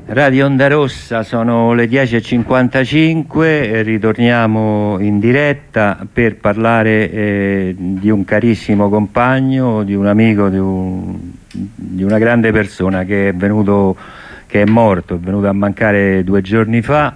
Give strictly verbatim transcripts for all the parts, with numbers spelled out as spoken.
Radio Onda Rossa, sono le dieci e cinquantacinque, ritorniamo in diretta per parlare eh, di un carissimo compagno, di un amico, di, un, di una grande persona che è venuto, che è morto, è venuto a mancare due giorni fa.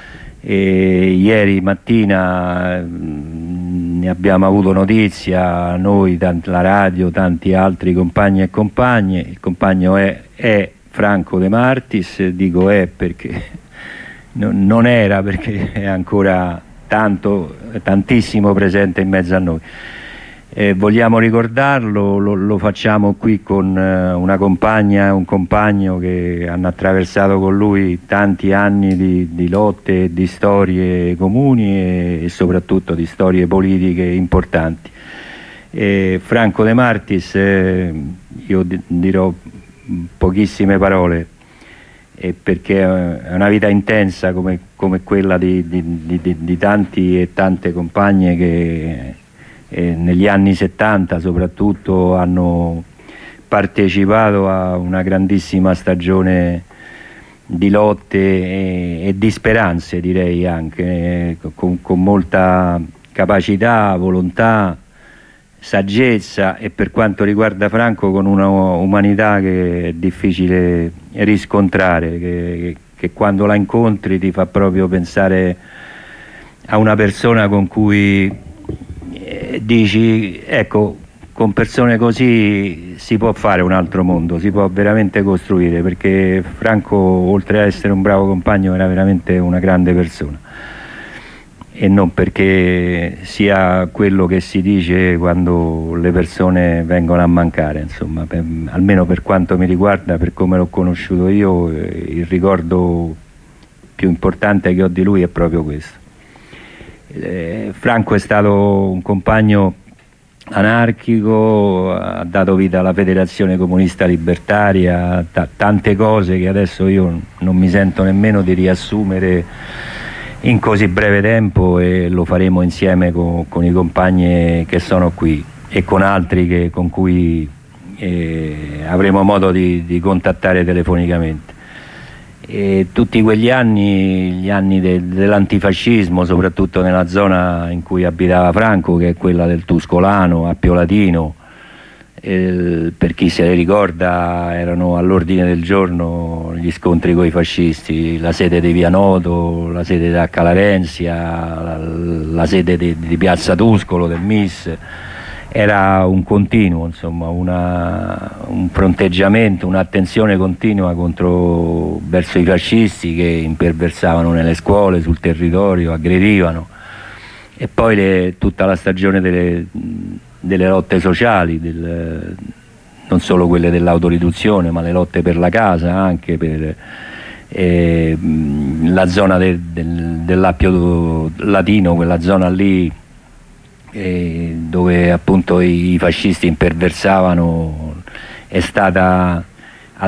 E ieri mattina mh, ne abbiamo avuto notizia, noi, la radio, tanti altri compagni e compagne. Il compagno è, è Franco De Martis, dico è perché no, non era, perché è ancora tanto, tantissimo presente in mezzo a noi. Eh, vogliamo ricordarlo, lo, lo facciamo qui con eh, una compagna e un compagno che hanno attraversato con lui tanti anni di, di lotte e di storie comuni e, e soprattutto di storie politiche importanti. Eh, Franco De Martis, eh, io di, dirò pochissime parole, eh, perché è una vita intensa come, come quella di, di, di, di tanti e tante compagne che eh, negli anni settanta soprattutto hanno partecipato a una grandissima stagione di lotte e, e di speranze, direi anche, eh, con, con molta capacità, volontà, saggezza, e per quanto riguarda Franco con una umanità che è difficile riscontrare, che, che, che quando la incontri ti fa proprio pensare a una persona con cui eh, dici, ecco, con persone così si può fare un altro mondo, si può veramente costruire, perché Franco, oltre a essere un bravo compagno, era veramente una grande persona. E non perché sia quello che si dice quando le persone vengono a mancare, insomma, per, almeno per quanto mi riguarda, per come l'ho conosciuto io, eh, il ricordo più importante che ho di lui è proprio questo. Eh, Franco è stato un compagno anarchico, ha dato vita alla Federazione Comunista Libertaria, tante cose che adesso io non mi sento nemmeno di riassumere in così breve tempo, e lo faremo insieme con, con i compagni che sono qui e con altri che, con cui eh, avremo modo di, di contattare telefonicamente. E tutti quegli anni, gli anni de, dell'antifascismo, soprattutto nella zona in cui abitava Franco, che è quella del Tuscolano, Appio Latino, eh, per chi se le ricorda erano all'ordine del giorno gli scontri con i fascisti, la sede di Via Noto, la sede da Calarenzia, la, la sede di, di Piazza Tuscolo del M I S. Era un continuo, insomma, una, un fronteggiamento, un'attenzione continua contro, verso i fascisti che imperversavano nelle scuole, sul territorio, aggredivano. E poi le, tutta la stagione delle, delle lotte sociali, del, non solo quelle dell'autoriduzione, ma le lotte per la casa, anche per eh, la zona de, del, dell'Appio Latino, quella zona lì eh, dove appunto i fascisti imperversavano, è stata a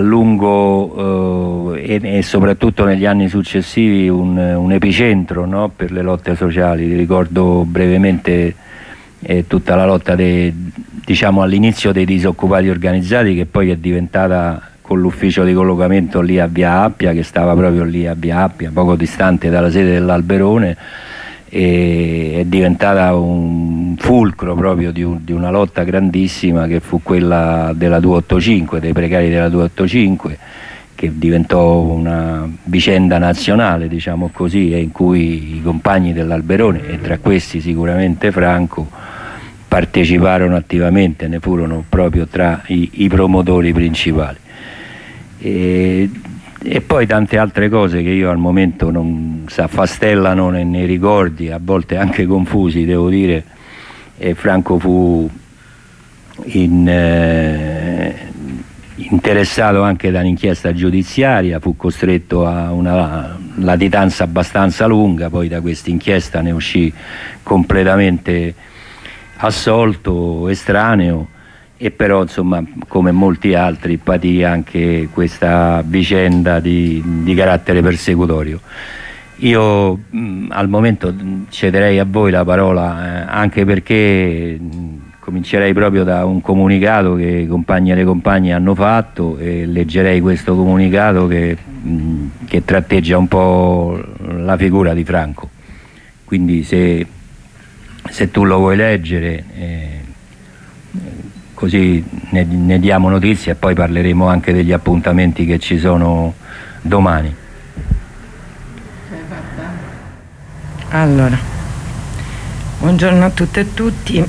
lungo eh, e, e soprattutto negli anni successivi un, un epicentro, no, per le lotte sociali. Ricordo brevemente eh, tutta la lotta de, diciamo all'inizio dei disoccupati organizzati, che poi è diventata con l'ufficio di collocamento lì a Via Appia, che stava proprio lì a Via Appia, poco distante dalla sede dell'Alberone, e è diventata un fulcro proprio di, un, di una lotta grandissima, che fu quella della duecentoottantacinque, dei precari della duecentoottantacinque, che diventò una vicenda nazionale, diciamo così, e in cui i compagni dell'Alberone, e tra questi sicuramente Franco, parteciparono attivamente, ne furono proprio tra i, i promotori principali. E, e poi tante altre cose che io al momento non si affastellano nei, nei ricordi, a volte anche confusi, devo dire. E Franco fu in, eh, interessato anche da un'inchiesta giudiziaria, fu costretto a una latitanza abbastanza lunga, poi da questa inchiesta ne uscì completamente assolto, estraneo, e però insomma, come molti altri, patì anche questa vicenda di, di carattere persecutorio. Io mh, al momento cederei a voi la parola, eh, anche perché mh, comincerei proprio da un comunicato che i compagni e le compagne hanno fatto, e leggerei questo comunicato che mh, che tratteggia un po' la figura di Franco, quindi se, se tu lo vuoi leggere eh, così ne, ne diamo notizia, e poi parleremo anche degli appuntamenti che ci sono domani. Allora, buongiorno a tutte e tutti.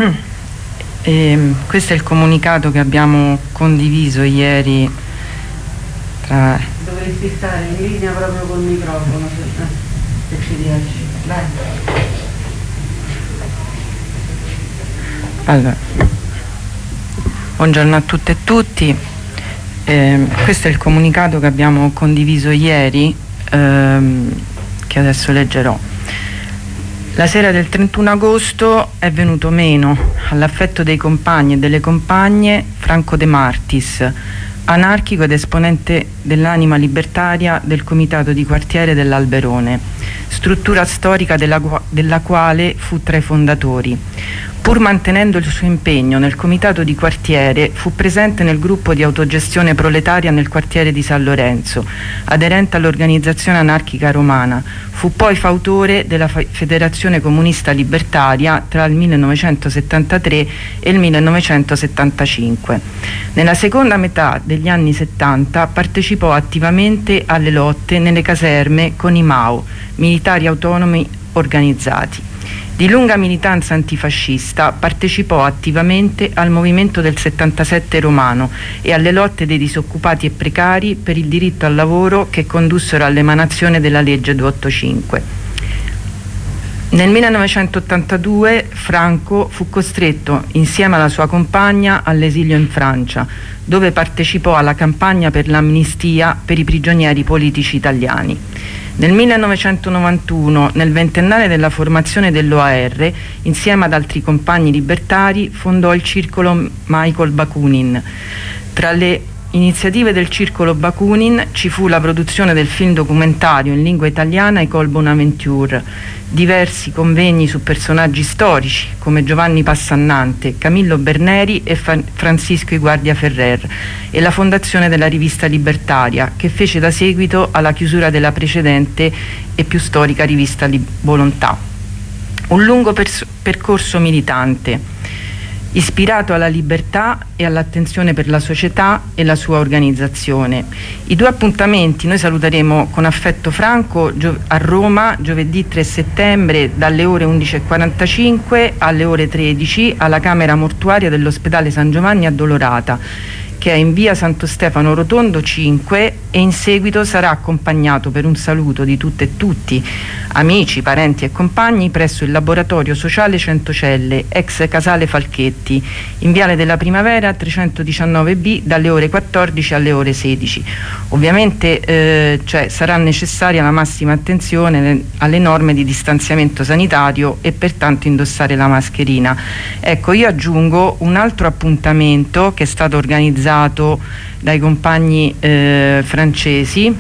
E questo è il comunicato che abbiamo condiviso ieri tra... Dovresti stare in linea proprio col microfono se, se ci riesci. Dai. Allora, buongiorno a tutte e tutti. Eh, questo è il comunicato che abbiamo condiviso ieri, ehm, che adesso leggerò. La sera del trentuno agosto è venuto meno all'affetto dei compagni e delle compagne Franco De Martis, anarchico ed esponente dell'anima libertaria del Comitato di Quartiere dell'Alberone, struttura storica della, della quale fu tra i fondatori. Pur mantenendo il suo impegno nel Comitato di Quartiere, fu presente nel gruppo di autogestione proletaria nel quartiere di San Lorenzo, aderente all'organizzazione anarchica romana. Fu poi fautore della Federazione Comunista Libertaria tra il millenovecentosettantatré e il millenovecentosettantacinque. Nella seconda metà degli anni settanta partecipò attivamente alle lotte nelle caserme con i M A O, militari autonomi organizzati. Di lunga militanza antifascista, partecipò attivamente al movimento del settantasette romano e alle lotte dei disoccupati e precari per il diritto al lavoro che condussero all'emanazione della legge duecentottantacinque. Nel millenovecentottantadue Franco fu costretto, insieme alla sua compagna, all'esilio in Francia, dove partecipò alla campagna per l'amnistia per i prigionieri politici italiani. Nel millenovecentonovantuno, nel ventennale della formazione dell'O A R, insieme ad altri compagni libertari, fondò il circolo Michael Bakunin. Tra le iniziative del circolo Bakunin ci fu la produzione del film documentario in lingua italiana École Bonaventure, diversi convegni su personaggi storici come Giovanni Passannante, Camillo Berneri e Fa- Francisco Iguardia Ferrer, e la fondazione della rivista Libertaria, che fece da seguito alla chiusura della precedente e più storica rivista Li- Volontà. Un lungo pers- percorso militante, ispirato alla libertà e all'attenzione per la società e la sua organizzazione. I due appuntamenti noi saluteremo con affetto Franco a Roma giovedì tre settembre dalle ore undici e quarantacinque alle ore tredici alla Camera Mortuaria dell'Ospedale San Giovanni a Dolorata, che è in via Santo Stefano Rotondo cinque, e in seguito sarà accompagnato per un saluto di tutte e tutti, amici, parenti e compagni, presso il laboratorio sociale Centocelle, ex Casale Falchetti, in viale della Primavera trecentodiciannove B, dalle ore quattordici alle ore sedici. Ovviamente eh, cioè, sarà necessaria la massima attenzione alle norme di distanziamento sanitario e pertanto indossare la mascherina. Ecco, io aggiungo un altro appuntamento che è stato organizzato dai compagni eh, francesi,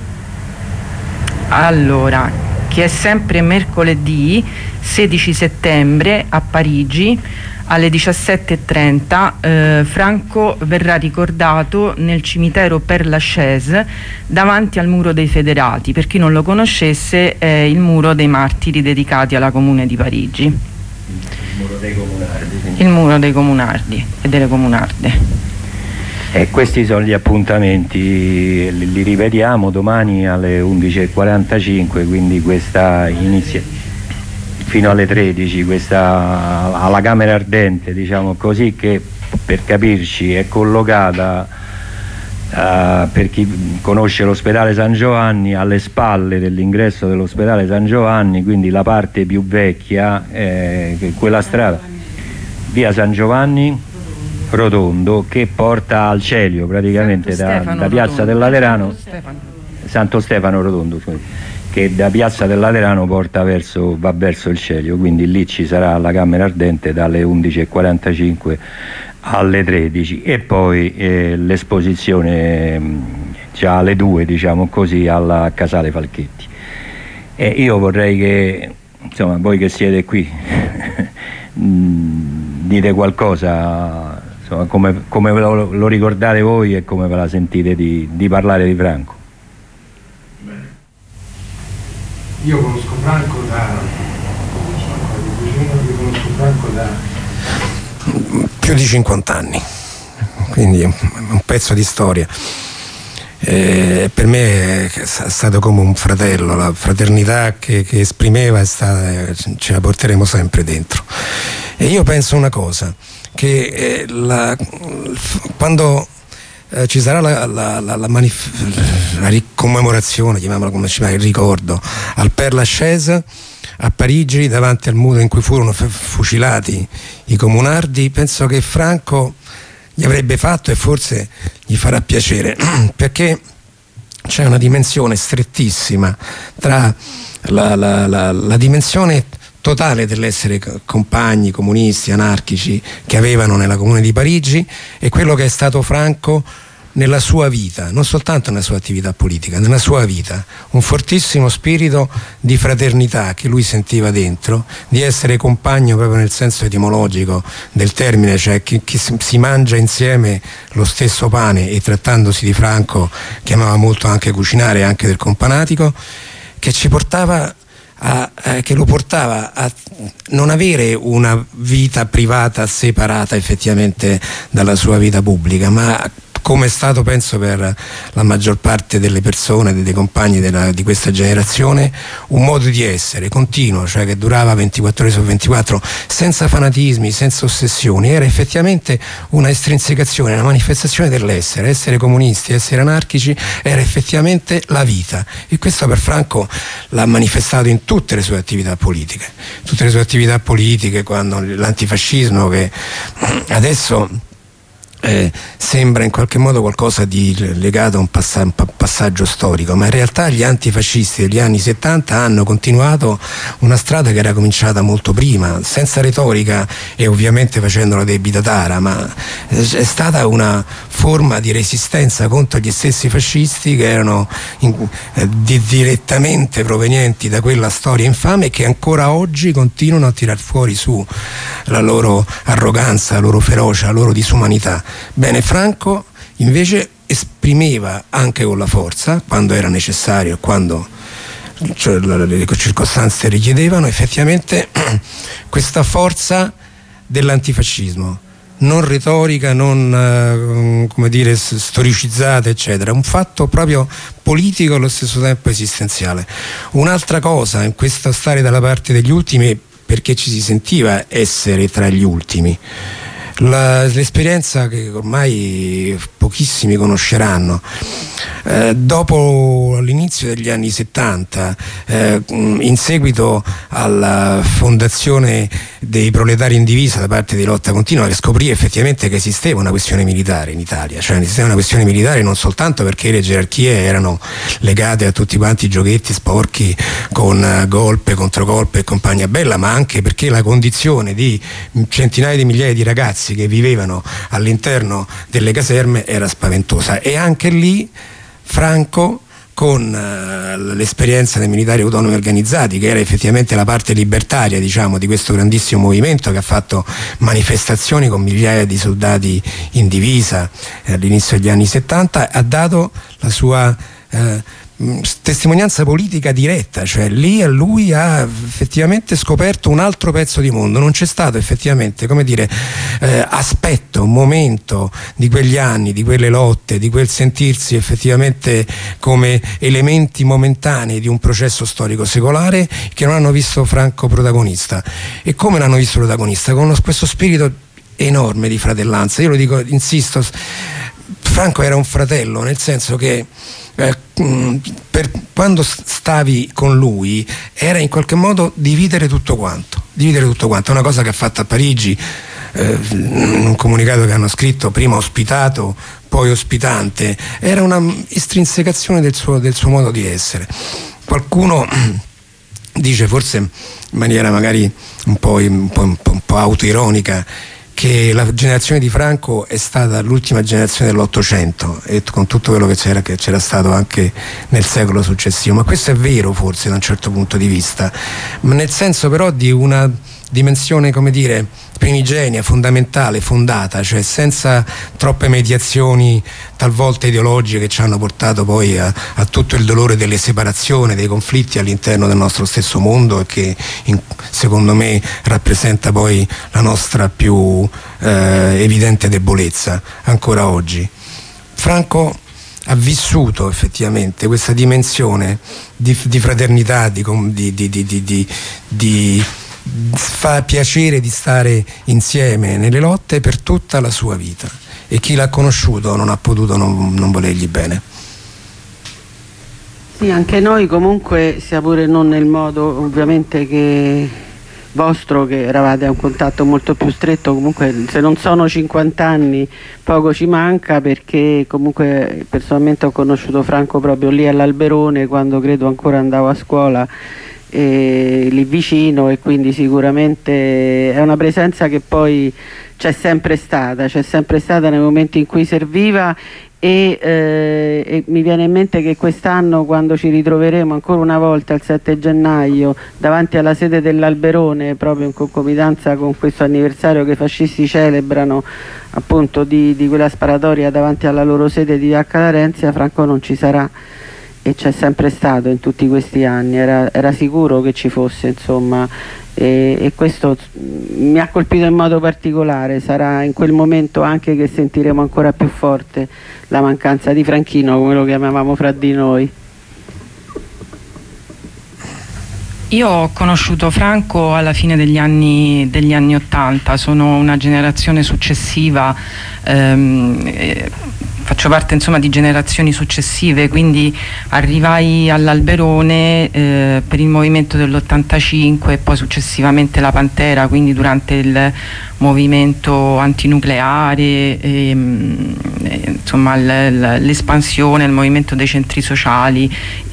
allora, che è sempre mercoledì sedici settembre a Parigi alle diciassette e trenta. eh, Franco verrà ricordato nel cimitero Père Lachaise davanti al Muro dei Federati. Per chi non lo conoscesse, è il Muro dei Martiri dedicati alla Comune di Parigi. Il Muro dei Comunardi. Il Muro dei Comunardi e delle Comunarde. E questi sono gli appuntamenti, li, li rivediamo domani alle undici e quarantacinque, quindi questa inizia fino alle tredici, questa alla Camera Ardente, diciamo così, che per capirci è collocata, uh, per chi conosce l'ospedale San Giovanni, alle spalle dell'ingresso dell'ospedale San Giovanni, quindi la parte più vecchia, eh, quella strada, via San Giovanni Rotondo, che porta al Celio praticamente da, da Piazza del Laterano, Santo Stefano Rotondo, che da Piazza del Laterano porta verso, va verso il Celio, quindi lì ci sarà la Camera Ardente dalle undici e quarantacinque alle tredici, e poi eh, l'esposizione già alle due, diciamo così, alla Casale Falchetti. E io vorrei che, insomma, voi che siete qui dite qualcosa, insomma, come, come lo, lo ricordate voi e come ve la sentite di, di parlare di Franco. io conosco Franco da io conosco Franco da più di cinquanta anni, quindi è un pezzo di storia. Eh, per me è stato come un fratello, la fraternità che, che esprimeva è stata, ce la porteremo sempre dentro. E io penso una cosa, che eh, la, quando eh, ci sarà la, la, la, la, manif- la commemorazione, chiamiamola come si chiama, il ricordo al Père Lachaise a Parigi, davanti al muro in cui furono f- fucilati i comunardi, penso che Franco gli avrebbe fatto, e forse gli farà piacere, perché c'è una dimensione strettissima tra la, la, la, la dimensione totale dell'essere compagni comunisti, anarchici che avevano nella Comune di Parigi, e quello che è stato Franco nella sua vita, non soltanto nella sua attività politica, nella sua vita, un fortissimo spirito di fraternità che lui sentiva dentro, di essere compagno proprio nel senso etimologico del termine, cioè chi, chi si mangia insieme lo stesso pane, e trattandosi di Franco che amava molto anche cucinare, anche del companatico, che ci portava a, eh, che lo portava a non avere una vita privata separata effettivamente dalla sua vita pubblica, ma come è stato penso per la maggior parte delle persone, dei compagni della, di questa generazione, un modo di essere continuo, cioè che durava ventiquattro ore su ventiquattro, senza fanatismi, senza ossessioni. Era effettivamente una estrinsecazione, una manifestazione dell'essere. Essere comunisti, essere anarchici era effettivamente la vita, e questo per Franco l'ha manifestato in tutte le sue attività politiche, tutte le sue attività politiche, quando l'antifascismo, che adesso Eh, sembra in qualche modo qualcosa di legato a un, passa- un passaggio storico, ma in realtà gli antifascisti degli anni settanta hanno continuato una strada che era cominciata molto prima, senza retorica e ovviamente facendola debita tara, ma è stata una forma di resistenza contro gli stessi fascisti che erano in, eh, di, direttamente provenienti da quella storia infame, e che ancora oggi continuano a tirar fuori su la loro arroganza, la loro ferocia, la loro disumanità. Bene, Franco invece esprimeva anche con la forza, quando era necessario, quando cioè, le circostanze richiedevano, effettivamente questa forza dell'antifascismo, non retorica, non eh, come dire storicizzata eccetera, un fatto proprio politico e allo stesso tempo esistenziale. Un'altra cosa in questo stare dalla parte degli ultimi, perché ci si sentiva essere tra gli ultimi. La, l'esperienza che ormai pochissimi conosceranno, eh, dopo l'inizio degli anni settanta, eh, in seguito alla fondazione dei proletari in divisa da parte di Lotta Continua, che scoprì effettivamente che esisteva una questione militare in Italia, cioè esisteva una questione militare non soltanto perché le gerarchie erano legate a tutti quanti i giochetti sporchi con uh, golpe, controgolpe e compagnia bella, ma anche perché la condizione di centinaia di migliaia di ragazzi che vivevano all'interno delle caserme era spaventosa. E anche lì Franco, con uh, l'esperienza dei militari autonomi organizzati, che era effettivamente la parte libertaria, diciamo, di questo grandissimo movimento che ha fatto manifestazioni con migliaia di soldati in divisa eh, all'inizio degli anni settanta, ha dato la sua eh, testimonianza politica diretta, cioè lì lui ha effettivamente scoperto un altro pezzo di mondo. Non c'è stato effettivamente, come dire, eh, aspetto, momento di quegli anni, di quelle lotte, di quel sentirsi effettivamente come elementi momentanei di un processo storico secolare, che non hanno visto Franco protagonista. E come l'hanno visto protagonista? Con questo spirito enorme di fratellanza. Io lo dico, insisto, Franco era un fratello, nel senso che Eh, per, quando stavi con lui era in qualche modo dividere tutto quanto, dividere tutto quanto, una cosa che ha fatto a Parigi, eh, un comunicato che hanno scritto, prima ospitato, poi ospitante, era una estrinsecazione del suo, del suo modo di essere. Qualcuno dice, forse in maniera magari un po', un po', un po', un po' autoironica, che la generazione di Franco è stata l'ultima generazione dell'Ottocento, e con tutto quello che c'era, che c'era stato anche nel secolo successivo, ma questo è vero forse da un certo punto di vista, ma nel senso però di una dimensione, come dire, primigenia, fondamentale, fondata, cioè senza troppe mediazioni talvolta ideologiche che ci hanno portato poi a, a tutto il dolore delle separazioni, dei conflitti all'interno del nostro stesso mondo, e che in, secondo me rappresenta poi la nostra più eh, evidente debolezza ancora oggi. Franco ha vissuto effettivamente questa dimensione di, di fraternità, di, di, di, di, di, di, di fa piacere di stare insieme nelle lotte per tutta la sua vita, e chi l'ha conosciuto non ha potuto non, non volergli bene. Sì, anche noi comunque, sia pure non nel modo ovviamente che vostro, che eravate a un contatto molto più stretto, comunque se non sono cinquanta anni poco ci manca, perché comunque personalmente ho conosciuto Franco proprio lì all'Alberone, quando credo ancora andavo a scuola e lì vicino, e quindi sicuramente è una presenza che poi c'è sempre stata, c'è sempre stata nei momenti in cui serviva. E, eh, e mi viene in mente che quest'anno, quando ci ritroveremo ancora una volta il sette gennaio davanti alla sede dell'Alberone, proprio in concomitanza con questo anniversario che i fascisti celebrano appunto di, di quella sparatoria davanti alla loro sede di Via Calarenzia, Franco non ci sarà, e c'è sempre stato in tutti questi anni, era, era sicuro che ci fosse, insomma, e, e questo mi ha colpito in modo particolare. Sarà in quel momento anche che sentiremo ancora più forte la mancanza di Franchino, come lo chiamavamo fra di noi. Io ho conosciuto Franco alla fine degli anni, degli anni ottanta, sono una generazione successiva, ehm, eh, faccio parte insomma di generazioni successive, quindi arrivai all'Alberone eh, per il movimento dell'ottantacinque e poi successivamente la Pantera, quindi durante il movimento antinucleare, e, e, insomma l'espansione, il movimento dei centri sociali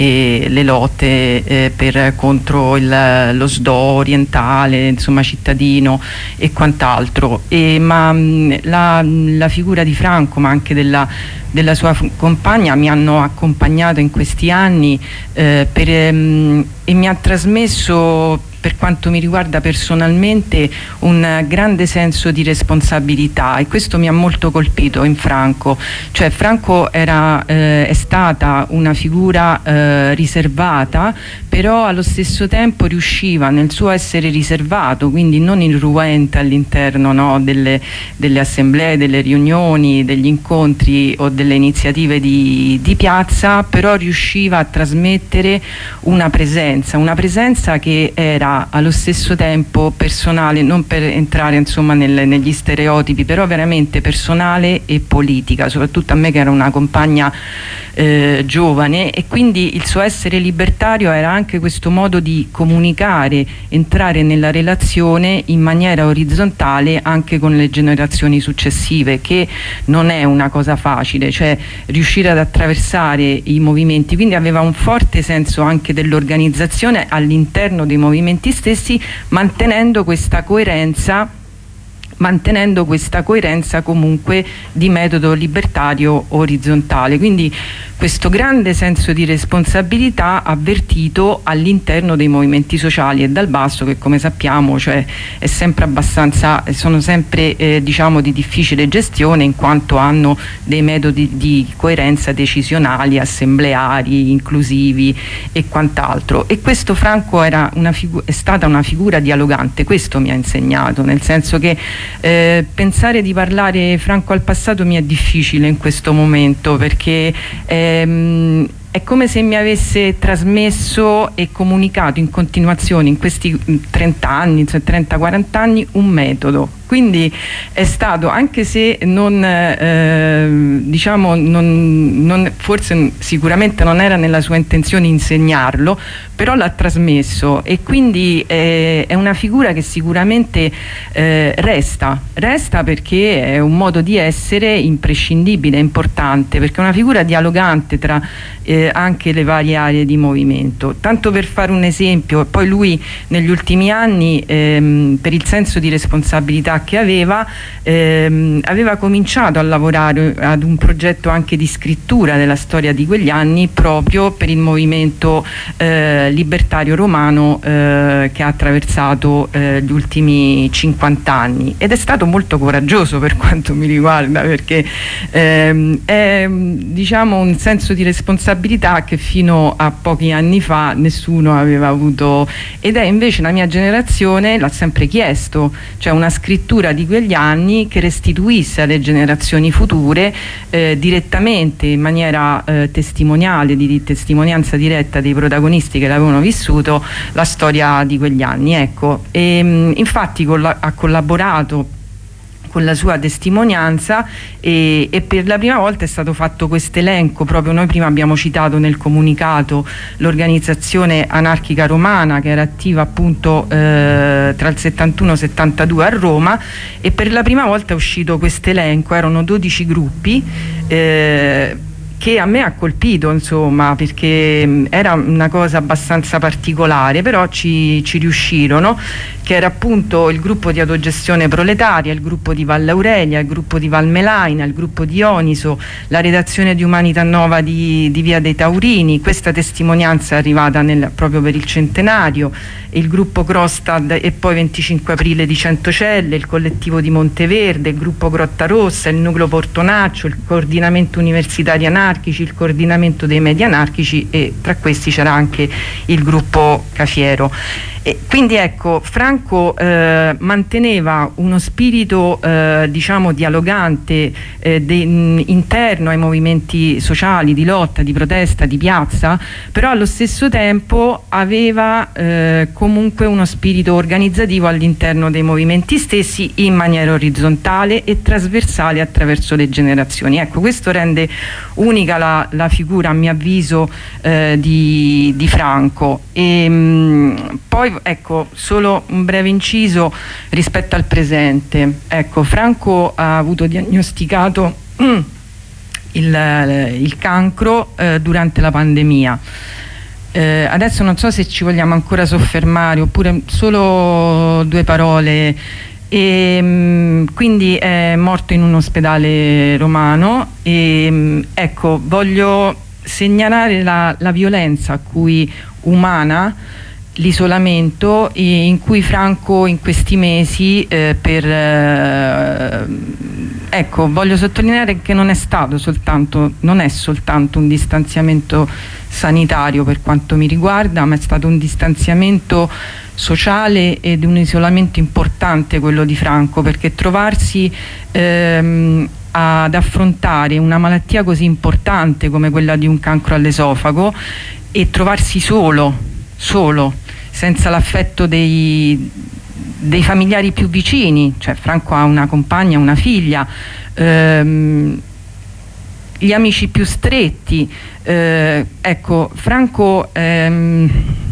e le lotte eh, per, contro il, lo S D O orientale, insomma cittadino e quant'altro. E, ma la, la figura di Franco, ma anche della, della sua compagna, mi hanno accompagnato in questi anni eh, per, ehm, e mi ha trasmesso, per quanto mi riguarda personalmente, un grande senso di responsabilità, e questo mi ha molto colpito in Franco. Cioè Franco era, eh, è stata una figura eh, riservata, però allo stesso tempo riusciva nel suo essere riservato, quindi non irruente all'interno, no, delle, delle assemblee, delle riunioni, degli incontri o delle iniziative di, di piazza, però riusciva a trasmettere una presenza, una presenza che era allo stesso tempo personale, non per entrare insomma nel, negli stereotipi, però veramente personale e politica, soprattutto a me che era una compagna eh, giovane, e quindi il suo essere libertario era anche questo modo di comunicare, entrare nella relazione in maniera orizzontale anche con le generazioni successive, che non è una cosa facile, cioè riuscire ad attraversare i movimenti, quindi aveva un forte senso anche dell'organizzazione all'interno dei movimenti stessi, mantenendo questa coerenza mantenendo questa coerenza comunque di metodo libertario orizzontale. Quindi questo grande senso di responsabilità avvertito all'interno dei movimenti sociali e dal basso, che come sappiamo, cioè, è sempre abbastanza, sono sempre eh, diciamo di difficile gestione, in quanto hanno dei metodi di coerenza decisionali, assembleari, inclusivi e quant'altro. E questo Franco era una è stata una figura dialogante, questo mi ha insegnato, nel senso che eh, pensare di parlare Franco al passato mi è difficile in questo momento, perché eh, Ehm, è come se mi avesse trasmesso e comunicato in continuazione in questi trenta anni, trenta quaranta anni, un metodo. Quindi è stato, anche se non, eh, diciamo, non, non, forse sicuramente non era nella sua intenzione insegnarlo, però l'ha trasmesso, e quindi eh, è una figura che sicuramente eh, resta, resta perché è un modo di essere imprescindibile, importante, perché è una figura dialogante tra eh, eh, anche le varie aree di movimento. Tanto per fare un esempio, poi lui negli ultimi anni ehm, per il senso di responsabilità che aveva ehm, aveva cominciato a lavorare ad un progetto anche di scrittura della storia di quegli anni proprio per il movimento eh, libertario romano eh, che ha attraversato eh, gli ultimi cinquanta anni, ed è stato molto coraggioso per quanto mi riguarda, perché ehm, è diciamo un senso di responsabilità che fino a pochi anni fa nessuno aveva avuto, ed è invece la mia generazione l'ha sempre chiesto, cioè una scrittura di quegli anni che restituisse alle generazioni future eh, direttamente, in maniera eh, testimoniale, di, di testimonianza diretta dei protagonisti che l'avevano vissuto, la storia di quegli anni, ecco. E, mh, infatti colla- ha collaborato con la sua testimonianza e, e per la prima volta è stato fatto questo elenco. Proprio noi prima abbiamo citato nel comunicato l'organizzazione anarchica romana che era attiva appunto eh, tra il settantuno e il settantadue a Roma, e per la prima volta è uscito questo elenco, erano dodici gruppi eh, che a me ha colpito, insomma, perché era una cosa abbastanza particolare, però ci, ci riuscirono, che era appunto il gruppo di autogestione proletaria, il gruppo di Valle Aurelia, il gruppo di Val Melaina, il gruppo di Ioniso, la redazione di Umanità Nova di, di Via dei Taurini. Questa testimonianza è arrivata nel, proprio per il centenario, il gruppo Crostad e poi venticinque aprile di Centocelle, il collettivo di Monteverde, il gruppo Grotta Rossa, il nucleo Portonaccio, il coordinamento universitari anarchici, il coordinamento dei media anarchici, e tra questi c'era anche il gruppo Cafiero. E quindi ecco, Franco eh, manteneva uno spirito eh, diciamo dialogante eh, de, mh, interno ai movimenti sociali, di lotta, di protesta, di piazza, però allo stesso tempo aveva eh, comunque uno spirito organizzativo all'interno dei movimenti stessi, in maniera orizzontale e trasversale attraverso le generazioni. Ecco, questo rende unica la, la figura, a mio avviso, eh, di, di Franco. E, mh, poi ecco, solo un breve inciso rispetto al presente. Ecco, Franco ha avuto diagnosticato mm, il, il cancro eh, durante la pandemia. Eh, adesso non so se ci vogliamo ancora soffermare oppure solo due parole. E, mh, quindi è morto in un ospedale romano e mh, ecco, voglio segnalare la, la violenza a cui umana, l'isolamento in cui Franco in questi mesi eh, per eh, ecco, voglio sottolineare che non è stato soltanto non è soltanto un distanziamento sanitario per quanto mi riguarda, ma è stato un distanziamento sociale ed un isolamento importante quello di Franco, perché trovarsi ehm, ad affrontare una malattia così importante come quella di un cancro all'esofago e trovarsi solo solo senza l'affetto dei, dei familiari più vicini, cioè Franco ha una compagna, una figlia, ehm, gli amici più stretti, eh, ecco, Franco ehm,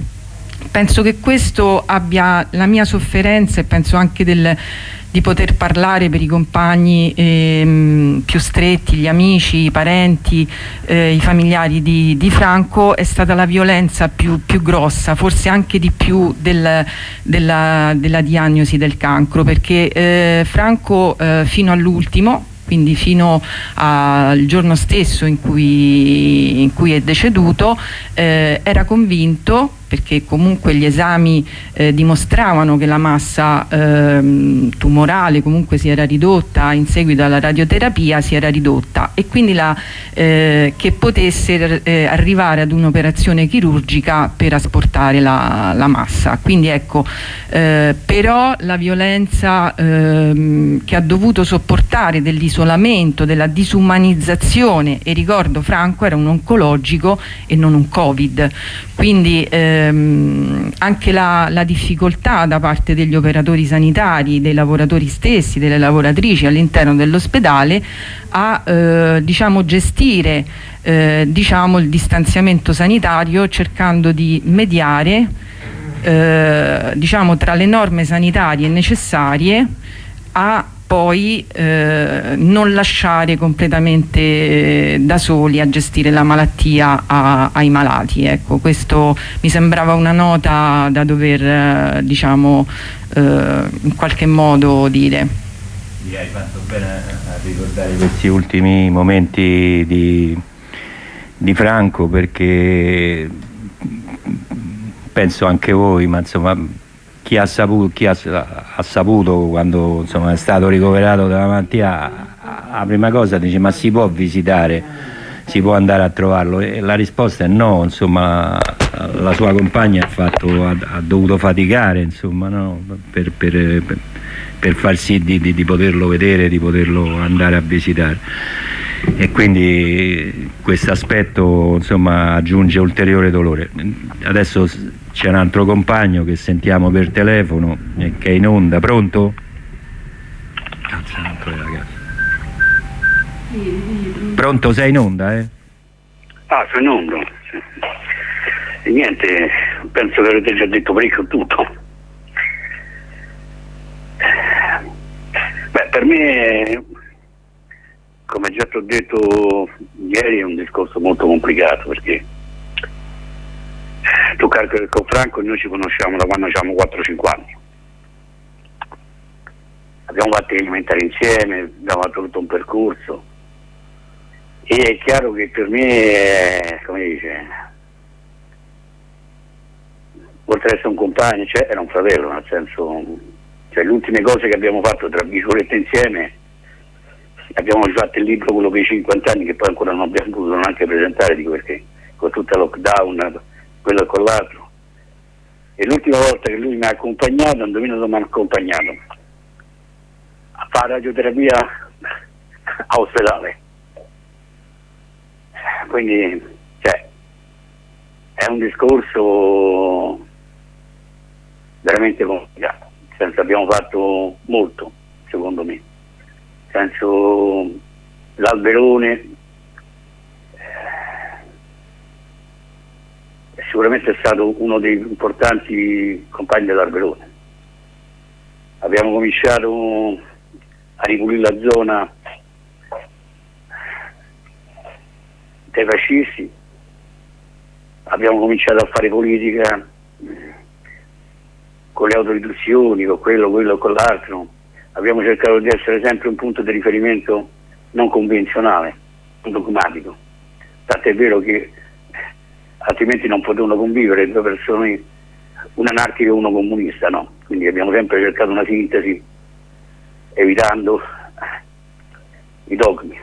penso che questo abbia la mia sofferenza, e penso anche del di poter parlare per i compagni ehm, più stretti, gli amici, i parenti, eh, i familiari di, di Franco, è stata la violenza più, più grossa, forse anche di più del, della, della diagnosi del cancro, perché eh, Franco eh, fino all'ultimo, quindi fino al giorno stesso in cui, in cui è deceduto, eh, era convinto, perché comunque gli esami eh, dimostravano che la massa eh, tumorale comunque si era ridotta in seguito alla radioterapia, si era ridotta, e quindi la, eh, che potesse eh, arrivare ad un'operazione chirurgica per asportare la, la massa. Quindi ecco, eh, però la violenza eh, che ha dovuto sopportare dell'isolamento, della disumanizzazione, e ricordo Franco era un oncologico e non un Covid, quindi eh, anche la, la difficoltà da parte degli operatori sanitari, dei lavoratori stessi, delle lavoratrici all'interno dell'ospedale a eh, diciamo gestire eh, diciamo il distanziamento sanitario, cercando di mediare eh, diciamo tra le norme sanitarie necessarie a poi eh, non lasciare completamente eh, da soli a gestire la malattia a, ai malati. Ecco, questo mi sembrava una nota da dover eh, diciamo eh, in qualche modo dire. Sì, hai fatto bene a ricordare questi ultimi momenti di, di Franco, perché penso anche voi, ma insomma chi ha saputo, chi ha, ha saputo quando insomma, è stato ricoverato dalla malattia, la prima cosa dice: ma si può visitare, si può andare a trovarlo? E la risposta è no. Insomma, la sua compagna ha, fatto, ha, ha dovuto faticare, insomma, no? per, per, per, per far sì di, di, di poterlo vedere, di poterlo andare a visitare. E quindi questo aspetto insomma aggiunge ulteriore dolore. Adesso c'è un altro compagno che sentiamo per telefono e che è in onda. Pronto? Cazzo, un altro ragazzi. Pronto, sei in onda, eh? Ah, sono in onda. E niente, penso che avete già detto parecchio tutto. Beh, per me, come già ti ho detto ieri, è un discorso molto complicato, perché tu calcoli che con Franco noi ci conosciamo da quando avevamo quattro cinque anni. Abbiamo fatto elementari insieme, abbiamo fatto tutto un percorso, e è chiaro che per me è, come dice, oltre ad essere un compagno, cioè, era un fratello, nel senso, cioè, le ultime cose che abbiamo fatto tra virgolette insieme, abbiamo fatto il libro quello per i cinquanta anni, che poi ancora non abbiamo potuto neanche presentare, dico, perché con tutta lockdown, quello e con l'altro. E l'ultima volta che lui mi ha accompagnato, indovina dove mi ha accompagnato? A fare radioterapia a ospedale. Quindi, cioè, è un discorso veramente complicato. Nel senso, abbiamo fatto molto, secondo me. Nel senso, l'Alberone sicuramente è stato uno dei importanti compagni dell'Alberone. Abbiamo cominciato a ripulire la zona dei fascisti, abbiamo cominciato a fare politica con le autoriduzioni, con quello, quello, con l'altro. Abbiamo cercato di essere sempre un punto di riferimento non convenzionale, non dogmatico. Tanto è vero che altrimenti non potevano convivere due persone, un anarchico e uno comunista, no? Quindi abbiamo sempre cercato una sintesi, evitando i dogmi.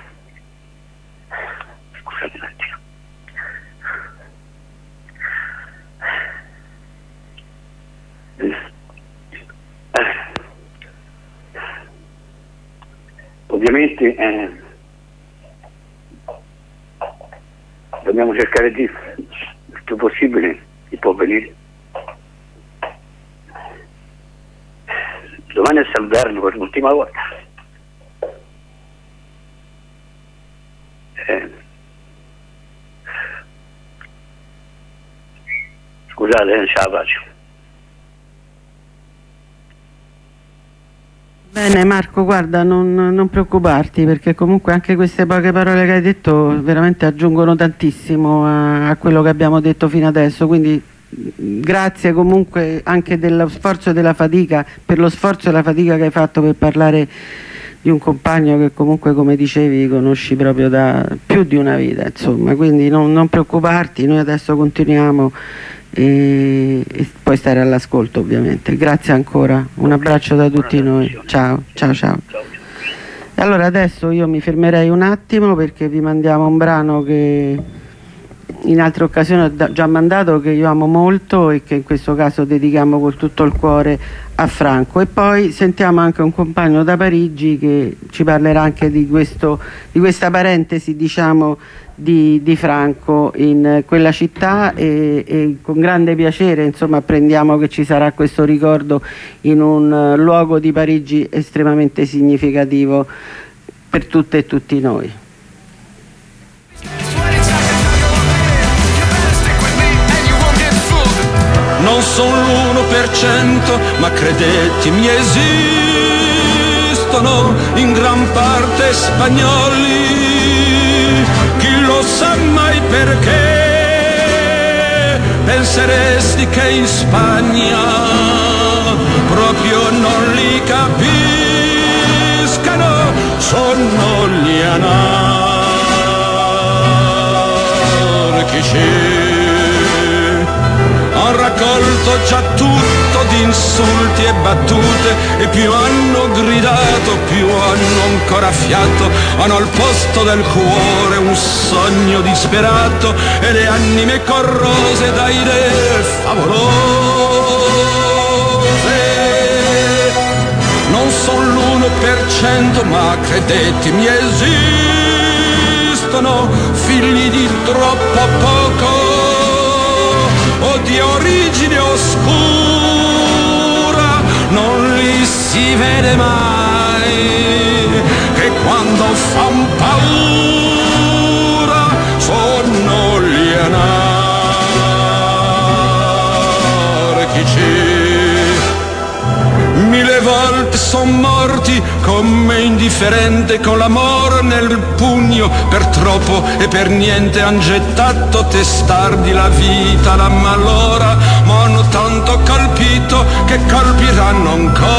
Scusate un attimo. Ovviamente eh, dobbiamo cercare di, il più possibile, il può venire. Domani a Salverno per l'ultima volta. Eh, scusate, non ce la faccio. Bene Marco, guarda, non, non preoccuparti, perché comunque anche queste poche parole che hai detto veramente aggiungono tantissimo a, a quello che abbiamo detto fino adesso, quindi grazie comunque anche dello sforzo e della fatica, per lo sforzo e la fatica che hai fatto per parlare di un compagno che comunque, come dicevi, conosci proprio da più di una vita, insomma, quindi non, non preoccuparti, noi adesso continuiamo e, e puoi stare all'ascolto ovviamente. Grazie ancora, un abbraccio da tutti noi, ciao ciao ciao. E allora adesso io mi fermerei un attimo perché vi mandiamo un brano che in altre occasioni ho già mandato, che io amo molto e che in questo caso dedichiamo con tutto il cuore a Franco, e poi sentiamo anche un compagno da Parigi che ci parlerà anche di, questo, di questa parentesi, diciamo, di, di Franco in quella città, e, e con grande piacere insomma apprendiamo che ci sarà questo ricordo in un luogo di Parigi estremamente significativo per tutte e tutti noi. Non sono l'uno per cento, ma credetemi esiste sono in gran parte spagnoli, chi lo sa mai perché penseresti che in Spagna proprio non li capiscano, sono gli anarchici. Han raccolto già tutto di insulti e battute, e più hanno gridato più hanno ancora fiato, hanno al posto del cuore un sogno disperato e le anime corrose da idee favolose. Non sono l'uno per cento, ma credetemi esistono figli di troppo poco o di origine oscura, non li si vede mai, che quando fan paura sono gli anarchici. Mille volte son morti con me indifferente, con l'amore nel pugno, per troppo e per niente han gettato testardi la vita, la malora, ma hanno tanto colpito che colpiranno ancora.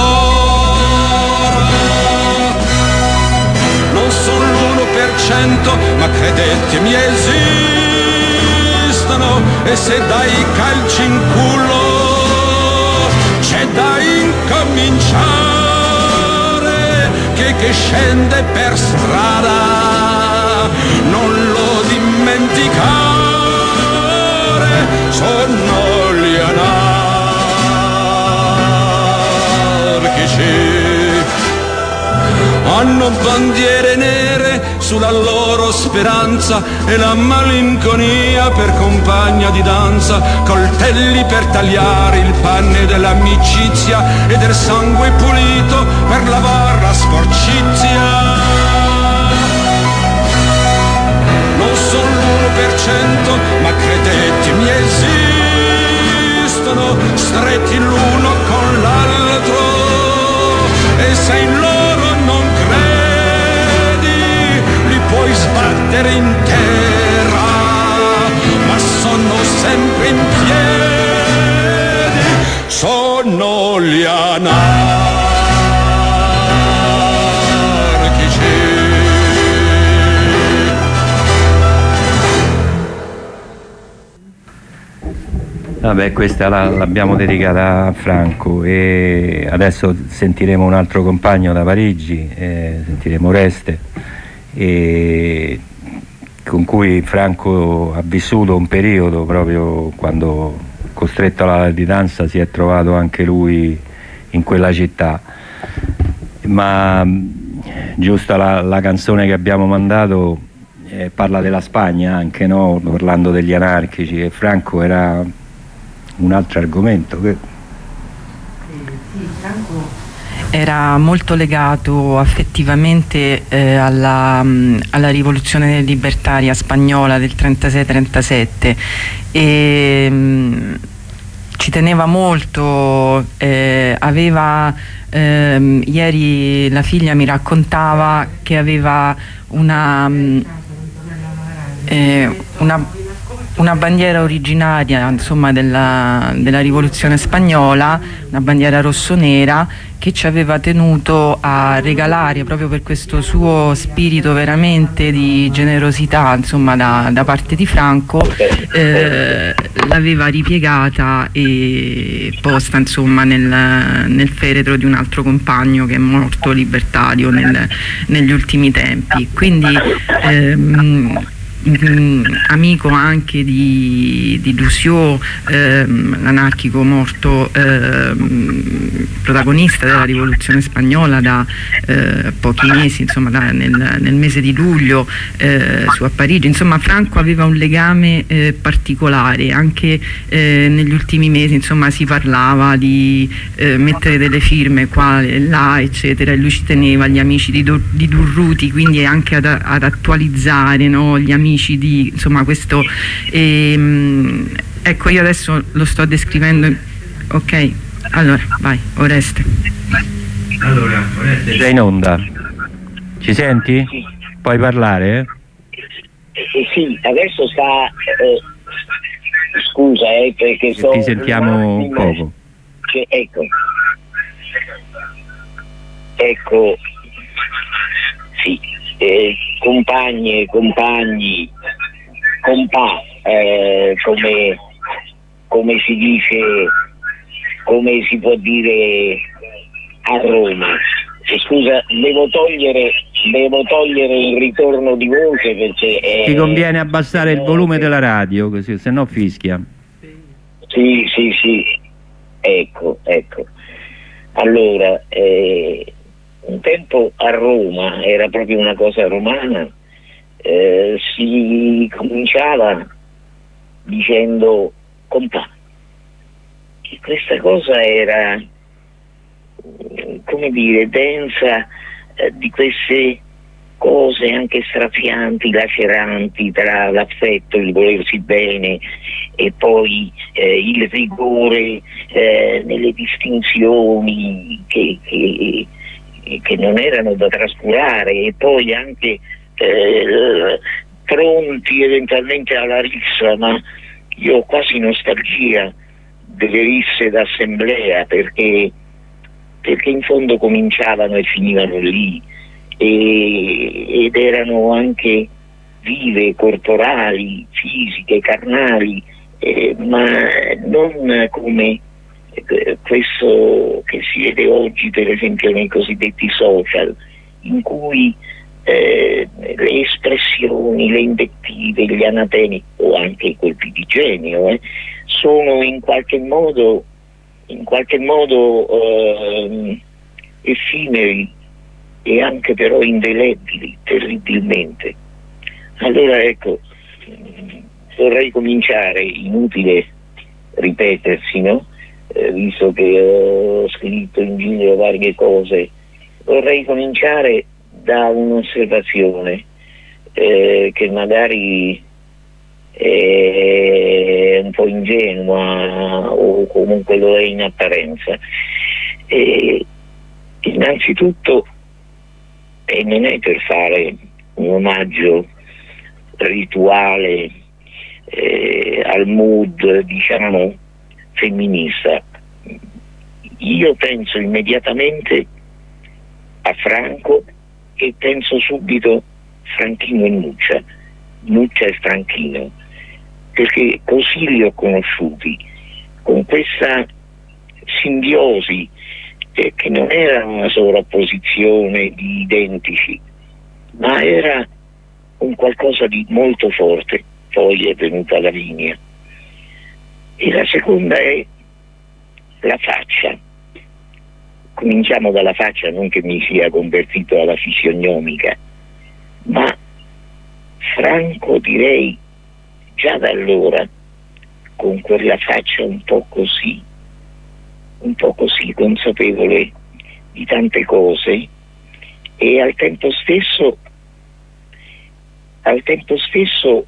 Non sono l'uno per cento, ma credetemi esistono, e se dai calci in culo c'è da incominciare, che che scende per strada non lo dimenticare, sono gli anarchici. Hanno bandiere nere sulla loro speranza e la malinconia per compagna di danza, coltelli per tagliare il pane dell'amicizia e del sangue pulito per lavare la sporcizia. Non sono l'uno per cento, ma credetemi esistono, stretti l'uno con l'altro, e se in loro non credi li puoi sbattere in terra, ma sono sempre in piedi, sono gli anarchici. Vabbè, questa la, l'abbiamo dedicata a Franco, e adesso sentiremo un altro compagno da Parigi, eh, sentiremo Oreste, e con cui Franco ha vissuto un periodo proprio quando, costretto alla latitanza, si è trovato anche lui in quella città. Ma giusta la, la canzone che abbiamo mandato eh, parla della Spagna anche, no? Parlando degli anarchici, e Franco era un altro argomento che... Sì, Franco era molto legato affettivamente eh, alla, mh, alla rivoluzione libertaria spagnola del trentasei trentasette, e mh, ci teneva molto, eh, aveva ehm, ieri la figlia mi raccontava che aveva una, mh, eh, una una bandiera originaria, insomma, della, della rivoluzione spagnola, una bandiera rosso-nera, che ci aveva tenuto a regalare proprio per questo suo spirito veramente di generosità, insomma, da, da parte di Franco. Eh, l'aveva ripiegata e posta, insomma, nel, nel feretro di un altro compagno che è morto libertario nel, negli ultimi tempi. Quindi ehm, Mm, amico anche di, di Dussiot, ehm, l'anarchico morto, ehm, protagonista della rivoluzione spagnola da eh, pochi mesi, insomma da, nel, nel mese di luglio eh, su a Parigi. Insomma, Franco aveva un legame eh, particolare, anche eh, negli ultimi mesi, insomma, si parlava di eh, mettere delle firme qua e là, eccetera, e lui ci teneva gli amici di, di Durruti, quindi anche ad, ad attualizzare, no, gli amici di, insomma, questo, ehm, ecco, io adesso lo sto descrivendo. Ok, allora vai, Oreste. Allora, sei in onda? Ci senti? Sì. Puoi parlare? Eh, eh, sì, adesso sta... Eh, scusa, eh, perché sto... Ti sentiamo un poco. Cioè, ecco. Ecco. Sì. Eh, compagne, compagni, compà, eh, come, come si dice, come si può dire a Roma. E scusa, devo togliere, devo togliere il ritorno di voce perché... È, ti conviene abbassare il volume della radio, così, se no fischia. Sì, sì, sì, ecco, ecco. Allora, eh, un tempo a Roma, era proprio una cosa romana, eh, si cominciava dicendo compà. E questa cosa era, come dire, densa eh, di queste cose anche strazianti, laceranti tra l'affetto, il volersi bene e poi eh, il rigore eh, nelle distinzioni che, che, che non erano da trascurare e poi anche eh, pronti eventualmente alla rissa, ma io ho quasi nostalgia delle risse d'assemblea perché, perché in fondo cominciavano e finivano lì. E, ed erano anche vive, corporali, fisiche, carnali, eh, ma non come eh, questo che si vede oggi per esempio nei cosiddetti social, in cui eh, le espressioni, le invettive, gli anatemi o anche i colpi di genio eh, sono in qualche modo, in qualche modo eh, effimeri e anche però indelebili, terribilmente. Allora ecco, vorrei cominciare, inutile ripetersi, no? Eh, visto che ho scritto in giro varie cose, vorrei cominciare da un'osservazione eh, che magari è un po' ingenua o comunque lo è in apparenza. E, innanzitutto, e non è per fare un omaggio rituale eh, al mood, diciamo, femminista, io penso immediatamente a Franco e penso subito Franchino e Nuccia, Nuccia e Franchino, perché così li ho conosciuti, con questa simbiosi eh, che non era una sovrapposizione di identici, ma era un qualcosa di molto forte. Poi è venuta Lavinia. E la seconda è la faccia. Cominciamo dalla faccia, non che mi sia convertito alla fisionomica, ma Franco, direi, già da allora, con quella faccia un po' così, un po' così consapevole di tante cose e al tempo stesso, al tempo stesso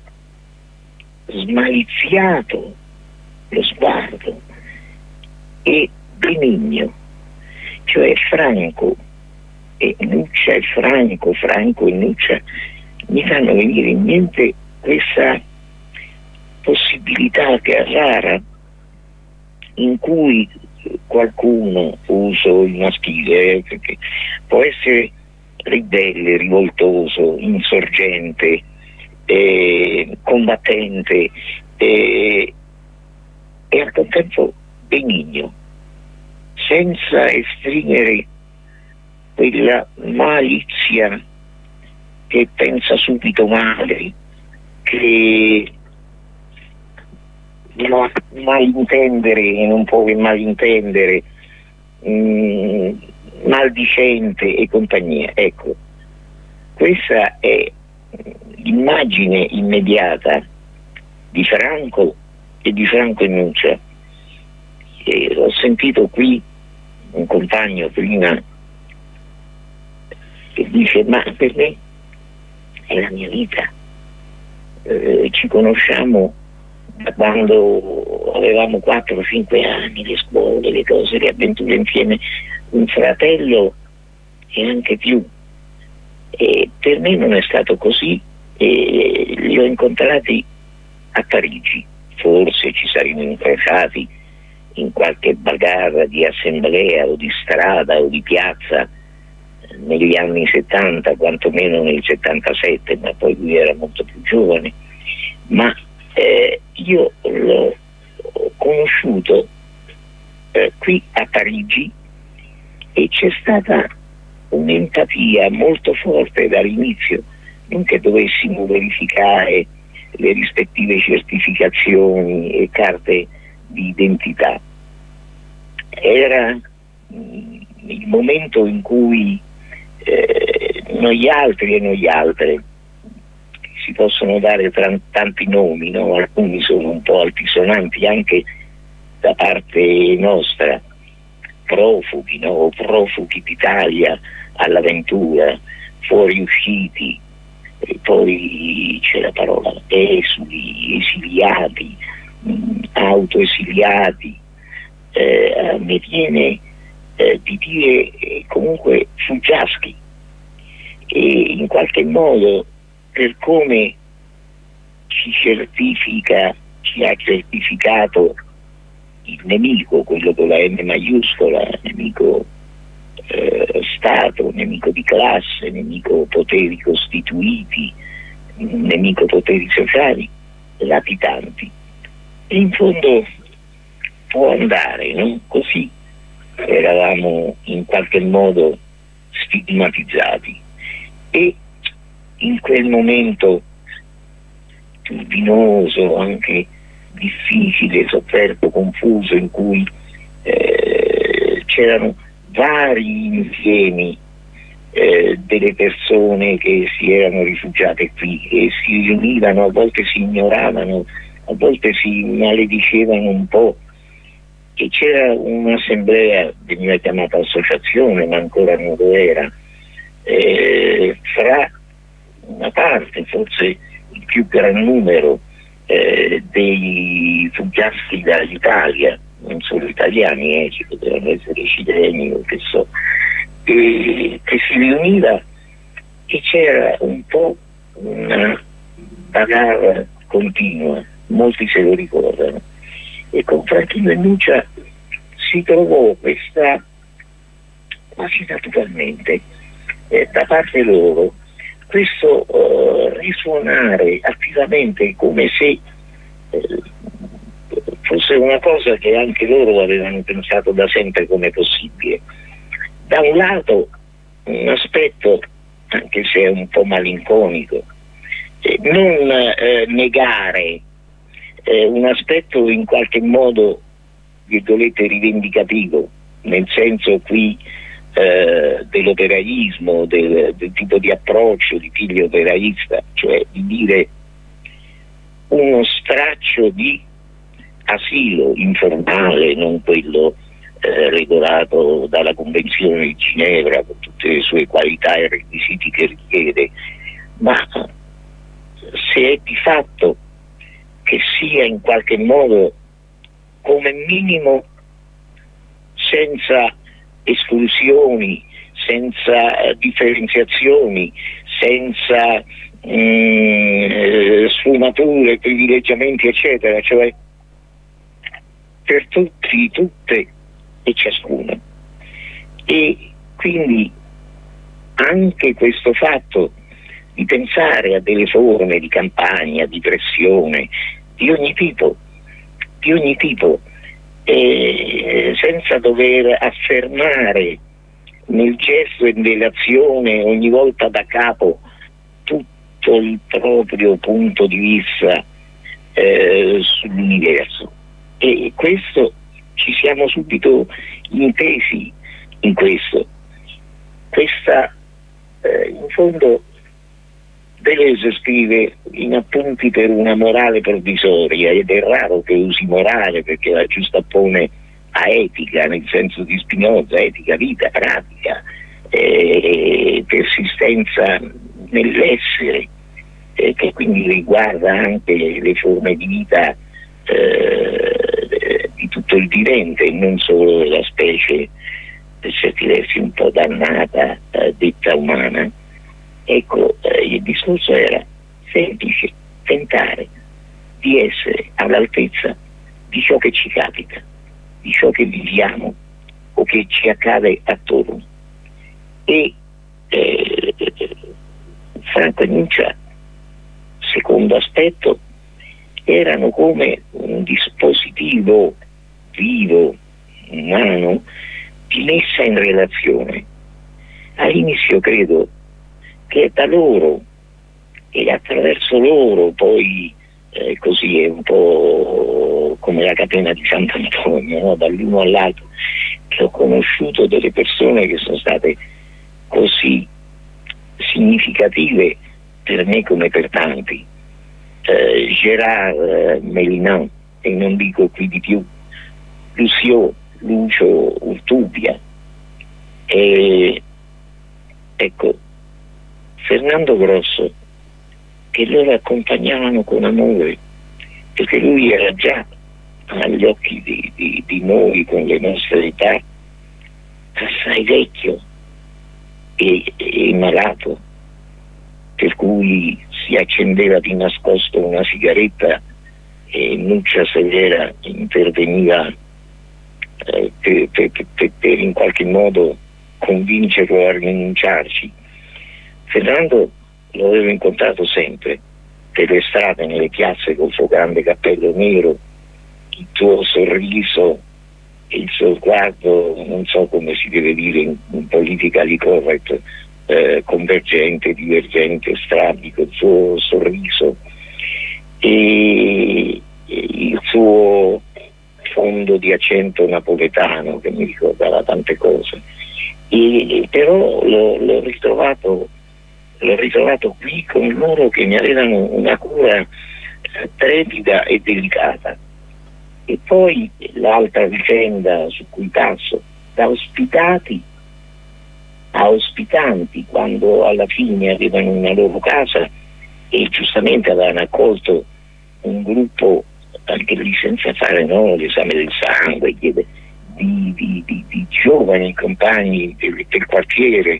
smaliziato lo sguardo e benigno, cioè Franco e Nuccia e Franco, Franco e Nuccia mi fanno venire in mente questa possibilità che è rara, in cui qualcuno, uso il maschile, perché può essere ribelle, rivoltoso, insorgente, eh, combattente eh, e al contempo benigno, senza esprimere quella malizia che pensa subito male, che ma, malintendere e non può che malintendere, mh, maldicente e compagnia. Ecco, questa è l'immagine immediata di Franco e di Franco e Nuccia. E ho sentito qui un compagno prima che dice: ma per me è la mia vita, eh, ci conosciamo da quando avevamo quattro cinque anni, le scuole, le cose, le avventure insieme. Un fratello e anche più. E per me non è stato così, e li ho incontrati a Parigi. Forse ci saremmo incrociati in qualche bagarre di assemblea o di strada o di piazza negli anni settanta, quantomeno nel settantasette, ma poi lui era molto più giovane. Ma eh, io l'ho conosciuto eh, qui a Parigi e c'è stata un'empatia molto forte dall'inizio, non che dovessimo verificare le rispettive certificazioni e carte di identità. Era mh, il momento in cui eh, noi altri e noi altre, si possono dare tra, tanti nomi, no? Alcuni sono un po' altisonanti anche da parte nostra, profughi, no? Profughi d'Italia all'avventura, fuoriusciti, e poi c'è la parola esuli, esiliati, mh, autoesiliati, eh, mi viene eh, di dire eh, comunque fuggiaschi, e in qualche modo, per come ci certifica, ci ha certificato il nemico, quello con la M maiuscola, nemico eh, Stato, nemico di classe, nemico poteri costituiti, nemico poteri sociali, latitanti. E in fondo può andare, no? Così eravamo in qualche modo stigmatizzati. E in quel momento turbinoso, anche difficile, sofferto, confuso, in cui eh, c'erano vari insiemi eh, delle persone che si erano rifugiate qui, che si riunivano, a volte si ignoravano, a volte si maledicevano un po', e c'era un'assemblea, veniva chiamata associazione, ma ancora non lo era, eh, fra una parte, forse il più gran numero eh, dei fuggiaschi dall'Italia, non solo italiani, eh, ci potevano essere cileni o che so, e, che si riuniva, e c'era un po' una bagarre continua, molti se lo ricordano, e con Franchino e Nuccia si trovò questa, quasi naturalmente, eh, da parte loro, questo uh, risuonare attivamente, come se eh, fosse una cosa che anche loro avevano pensato da sempre come possibile. Da un lato un aspetto, anche se è un po' malinconico, eh, non eh, negare eh, un aspetto in qualche modo, virgolette, rivendicativo, nel senso qui eh, dell'operaismo, del, del tipo di approccio di figlio operaista, cioè di dire uno straccio di asilo informale, non quello eh, regolato dalla Convenzione di Ginevra con tutte le sue qualità e requisiti che richiede, ma se è di fatto che sia in qualche modo come minimo senza esclusioni, senza eh, differenziazioni, senza mh, eh, sfumature, privilegiamenti eccetera, cioè per tutti, tutte e ciascuno. E quindi anche questo fatto di pensare a delle forme di campagna, di pressione, di ogni tipo, di ogni tipo, eh, senza dover affermare nel gesto e nell'azione ogni volta da capo tutto il proprio punto di vista eh, sull'universo. E questo, ci siamo subito intesi in questo. Questa, eh, in fondo, Deleuze scrive in Appunti per una morale provvisoria, ed è raro che usi morale perché la giustappone a etica, nel senso di Spinoza, etica, vita, pratica, eh, persistenza nell'essere, eh, che quindi riguarda anche le forme di vita eh, di tutto il vivente, non solo della specie per certi versi un po' dannata, eh, detta umana. Ecco, eh, il discorso era semplice: tentare di essere all'altezza di ciò che ci capita, di ciò che viviamo o che ci accade attorno. E eh, Franco e Nuccia, secondo aspetto, erano come un dispositivo vivo, umano, di messa in relazione. All'inizio credo che da loro e attraverso loro poi eh, così è un po' come la catena di Sant'Antonio, no? Dall'uno all'altro, che ho conosciuto delle persone che sono state così significative per me come per tanti. eh, Gérard eh, Mélinin, e non dico qui di più, Lucio, Lucio Urtubia, e ecco Fernando Grosso, che loro accompagnavano con amore, perché lui era già agli occhi di, di, di noi con le nostre età assai vecchio e, e malato, per cui si accendeva di nascosto una sigaretta e Nuccia Severa interveniva eh, per, per, per, per in qualche modo convincerlo a rinunciarci. Fernando lo avevo incontrato sempre per le strade, nelle piazze, col suo grande cappello nero, il suo sorriso, il suo sguardo, non so come si deve dire in, in politically correct, eh, convergente, divergente, strabico, il suo sorriso e, e il suo fondo di accento napoletano che mi ricordava tante cose. E, e però l'ho, l'ho ritrovato l'ho ritrovato qui con loro che mi avevano una cura eh, trepida e delicata. E poi l'altra vicenda su cui passo, da ospitati a ospitanti, quando alla fine avevano una loro casa e giustamente avevano accolto un gruppo, anche lì senza fare no, l'esame del sangue, di, di, di, di giovani compagni del, del quartiere,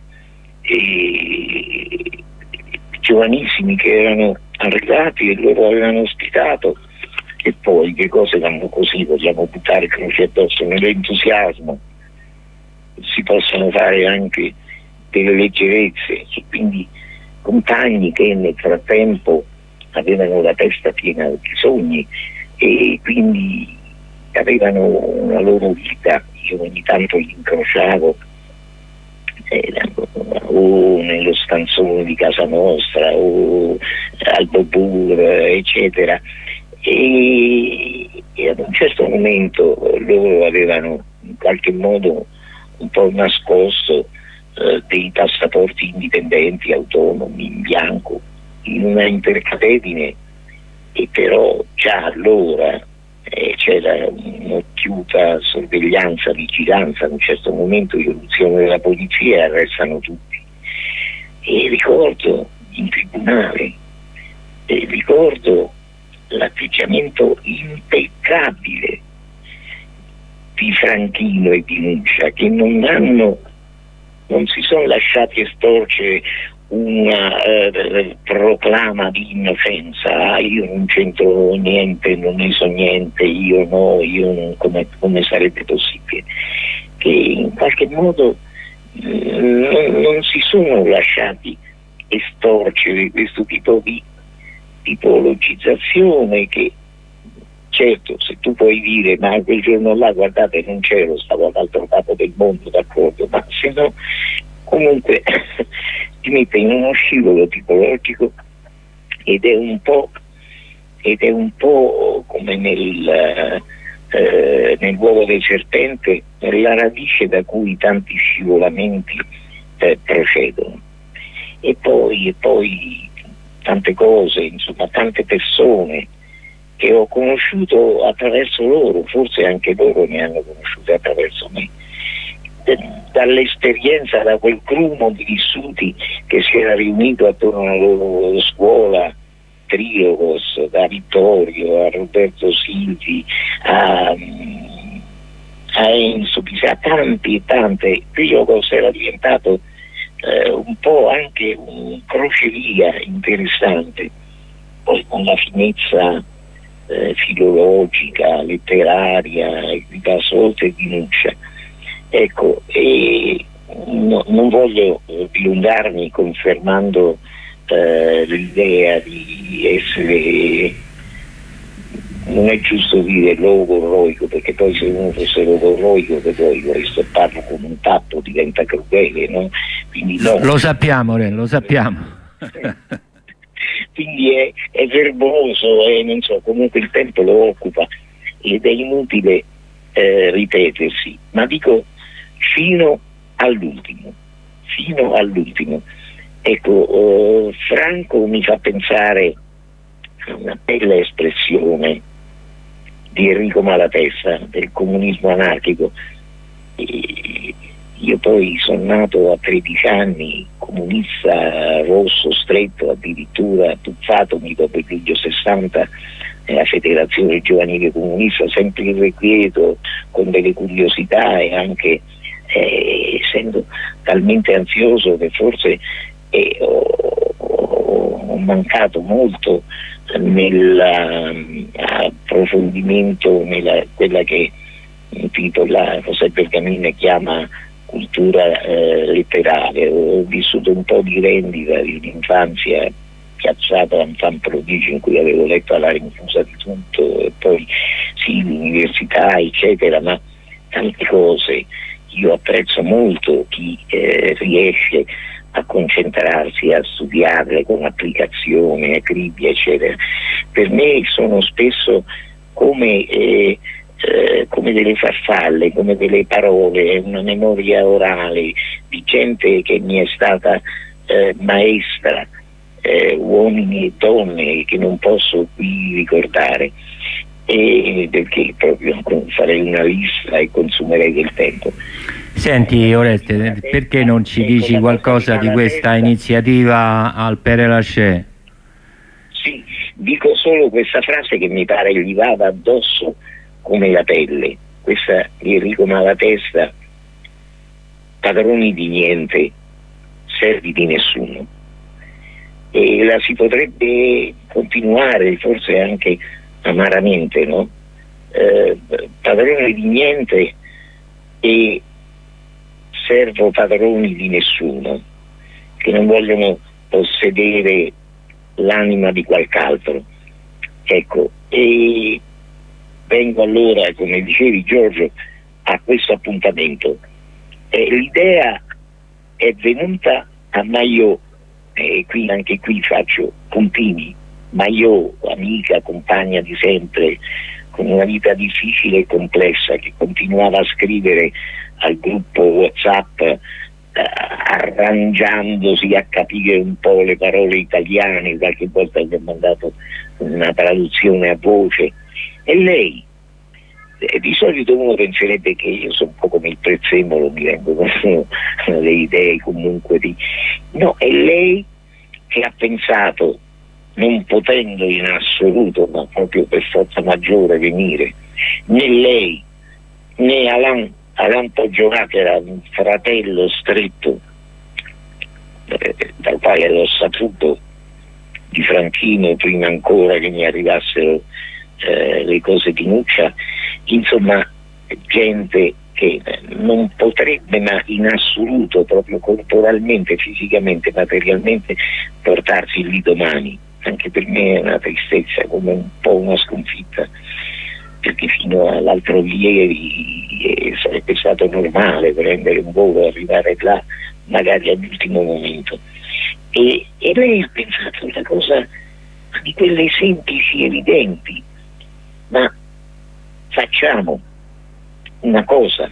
e giovanissimi che erano arrivati e loro avevano ospitato. E poi che cose vanno così, vogliamo buttare croce addosso nell'entusiasmo, si possono fare anche delle leggerezze, e quindi compagni che nel frattempo avevano la testa piena di sogni e quindi avevano una loro vita. Io ogni tanto li incrociavo eh, o nello stanzone di casa nostra o al Bobur, eccetera. E, e ad un certo momento loro avevano in qualche modo un po' nascosto eh, dei passaporti indipendenti, autonomi, in bianco, in una intercatedine, e però già allora eh, c'era un'occhiuta sorveglianza, vigilanza. Ad un certo momento irruzione della polizia e arrestano tutti. E ricordo in tribunale, e ricordo l'atteggiamento impeccabile di Franchino e di Nuccia, che non hanno non si sono lasciati estorcere una eh, proclama di innocenza. Ah, io non c'entro niente, non ne so niente, io no, io non, come, come sarebbe possibile? Che in qualche modo mh, non, non si sono lasciati estorcere questo tipo di tipologizzazione che, certo, se tu puoi dire ma quel giorno là guardate non c'ero, stavo all'altro capo del mondo, d'accordo, ma se no comunque ti mette in uno scivolo tipologico ed è un po' ed è un po' come nel eh, nell'uovo del serpente, la radice da cui tanti scivolamenti eh, procedono. E poi e poi tante cose, insomma, tante persone che ho conosciuto attraverso loro, forse anche loro mi hanno conosciuto attraverso me, dall'esperienza, da quel grumo di vissuti che si era riunito attorno alla loro scuola, Triogos, da Vittorio a Roberto Silvi a, a Enzo Piselli a tanti e tante. Filogos era diventato eh, un po' anche un crocevia interessante, poi con la finezza eh, filologica, letteraria, di Basolta e di Nuccia. Ecco, e no, non voglio eh, dilungarmi confermando eh, l'idea di essere, non è giusto dire logorroico, perché poi se uno fosse logorroico che poi vorrei stopparlo con un tappo diventa crudele, no? Quindi no. Lo sappiamo, Re, lo sappiamo. Quindi è, è verboso e non so, comunque il tempo lo occupa ed è inutile eh, ripetersi, ma dico fino all'ultimo, fino all'ultimo. Ecco, eh, Franco mi fa pensare a una bella espressione di Enrico Malatesta, del comunismo anarchico. E io poi sono nato a tredici anni, comunista rosso, stretto, addirittura tuffatomi dopo il luglio sessanta nella federazione giovanile comunista, sempre irrequieto, con delle curiosità e anche eh, essendo talmente ansioso che forse eh, ho, ho mancato molto nell'approfondimento, nella quella che Tito la José Bergamini chiama cultura eh, letterale. Ho vissuto un po' di rendita di un'infanzia piazzata da un fan prodigio in cui avevo letto alla rinfusa di tutto, e poi sì, l'università eccetera, ma tante cose. Io apprezzo molto chi eh, riesce a concentrarsi, a studiarle con applicazione, acribia eccetera. Per me sono spesso come eh, Eh, come delle farfalle, come delle parole, una memoria orale di gente che mi è stata eh, maestra, eh, uomini e donne che non posso qui ricordare, e perché proprio farei una lista e consumerei del tempo. Senti Oreste, perché non ci dici qualcosa di questa iniziativa al Père Lachaise? Sì, dico solo questa frase che mi pare gli vada addosso come la pelle, questa di Enrico Malatesta: padroni di niente, servi di nessuno. E la si potrebbe continuare forse anche amaramente, no? Eh, padroni di niente e servo padroni di nessuno, che non vogliono possedere l'anima di qualc'altro. Ecco, e vengo allora, come dicevi Giorgio, a questo appuntamento. Eh, l'idea è venuta a Maillot, e qui, anche qui faccio puntini. Maillot, amica, compagna di sempre, con una vita difficile e complessa, che continuava a scrivere al gruppo WhatsApp eh, arrangiandosi a capire un po' le parole italiane, qualche volta gli ho mandato una traduzione a voce. E lei, eh, di solito uno penserebbe che io sono un po' come il prezzemolo, mi vengono le idee comunque di... No, è lei che ha pensato, non potendo in assoluto, ma proprio per forza maggiore venire, né lei né Alain, Alain Poggiorat, che era un fratello stretto, eh, dal quale l'ho saputo di Franchino prima ancora che mi arrivassero eh, le cose di Nuccia, insomma gente che non potrebbe ma in assoluto, proprio corporalmente, fisicamente, materialmente, portarsi lì domani. Anche per me è una tristezza, come un po' una sconfitta, perché fino all'altro ieri eh, sarebbe stato normale prendere un volo e arrivare là magari all'ultimo momento. E, e lei ha pensato una cosa di quelle semplici, evidenti, ma facciamo una cosa.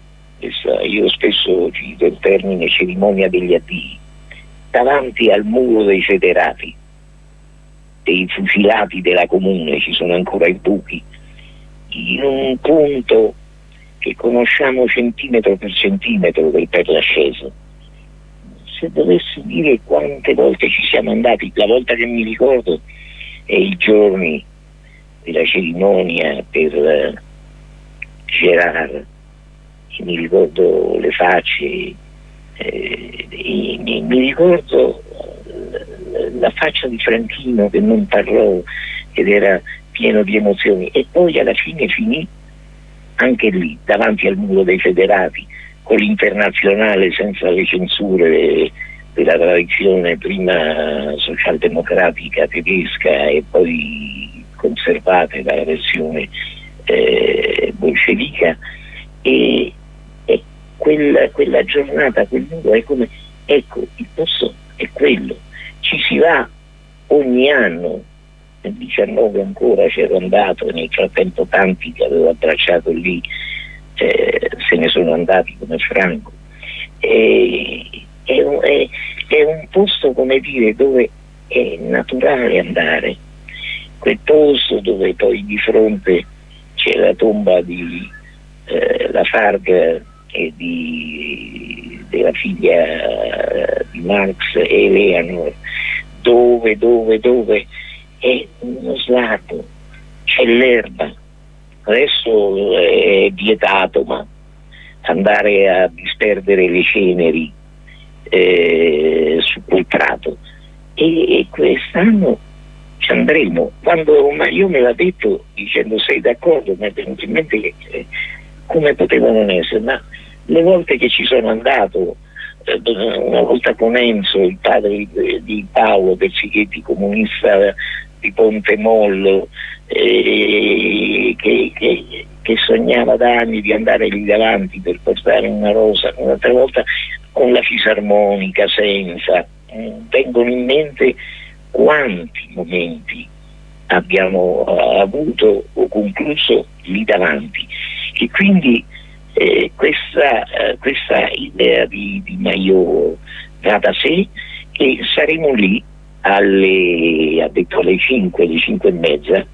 Io spesso cito il termine cerimonia degli addii. Davanti al muro dei federati, dei fucilati della comune, ci sono ancora i buchi, in un punto che conosciamo centimetro per centimetro del Père Lachaise. Se dovessi dire quante volte ci siamo andati, la volta che mi ricordo è i giorni della cerimonia per uh, Gérard, mi ricordo le facce, eh, mi, mi ricordo la faccia di Franchino che non parlò ed era pieno di emozioni, e poi alla fine finì anche lì davanti al muro dei federati con l'Internazionale senza le censure della tradizione prima socialdemocratica tedesca e poi conservate dalla versione eh, bolscevica, e, e quella, quella giornata, quel muro è come, ecco, il posto è quello, ci si va ogni anno. Nel diciannove ancora c'ero andato, nel frattempo tanti che avevo abbracciato lì eh, se ne sono andati come Franco. E, è, un, è, è un posto, come dire, dove è naturale andare, quel posto dove poi di fronte c'è la tomba di eh, Lafargue e di, della figlia di Marx, Eleanor, dove, dove, dove è uno slargo, c'è l'erba, adesso è vietato, ma andare a disperdere le ceneri eh, su quel prato, e, e quest'anno ci andremo. Quando Mario me l'ha detto dicendo sei d'accordo, mi è venuto in mente che eh, come poteva non essere, ma le volte che ci sono andato, eh, una volta con Enzo, il padre di, di Paolo Pezzichetti, comunista di Ponte Mollo, eh, che, che, che sognava da anni di andare lì davanti per portare una rosa, un'altra volta con la fisarmonica senza, vengono in mente quanti momenti abbiamo avuto o concluso lì davanti, e quindi eh, questa, eh, questa idea di, di Maio va da sé, e saremo lì alle, ha detto alle cinque, alle cinque e mezza,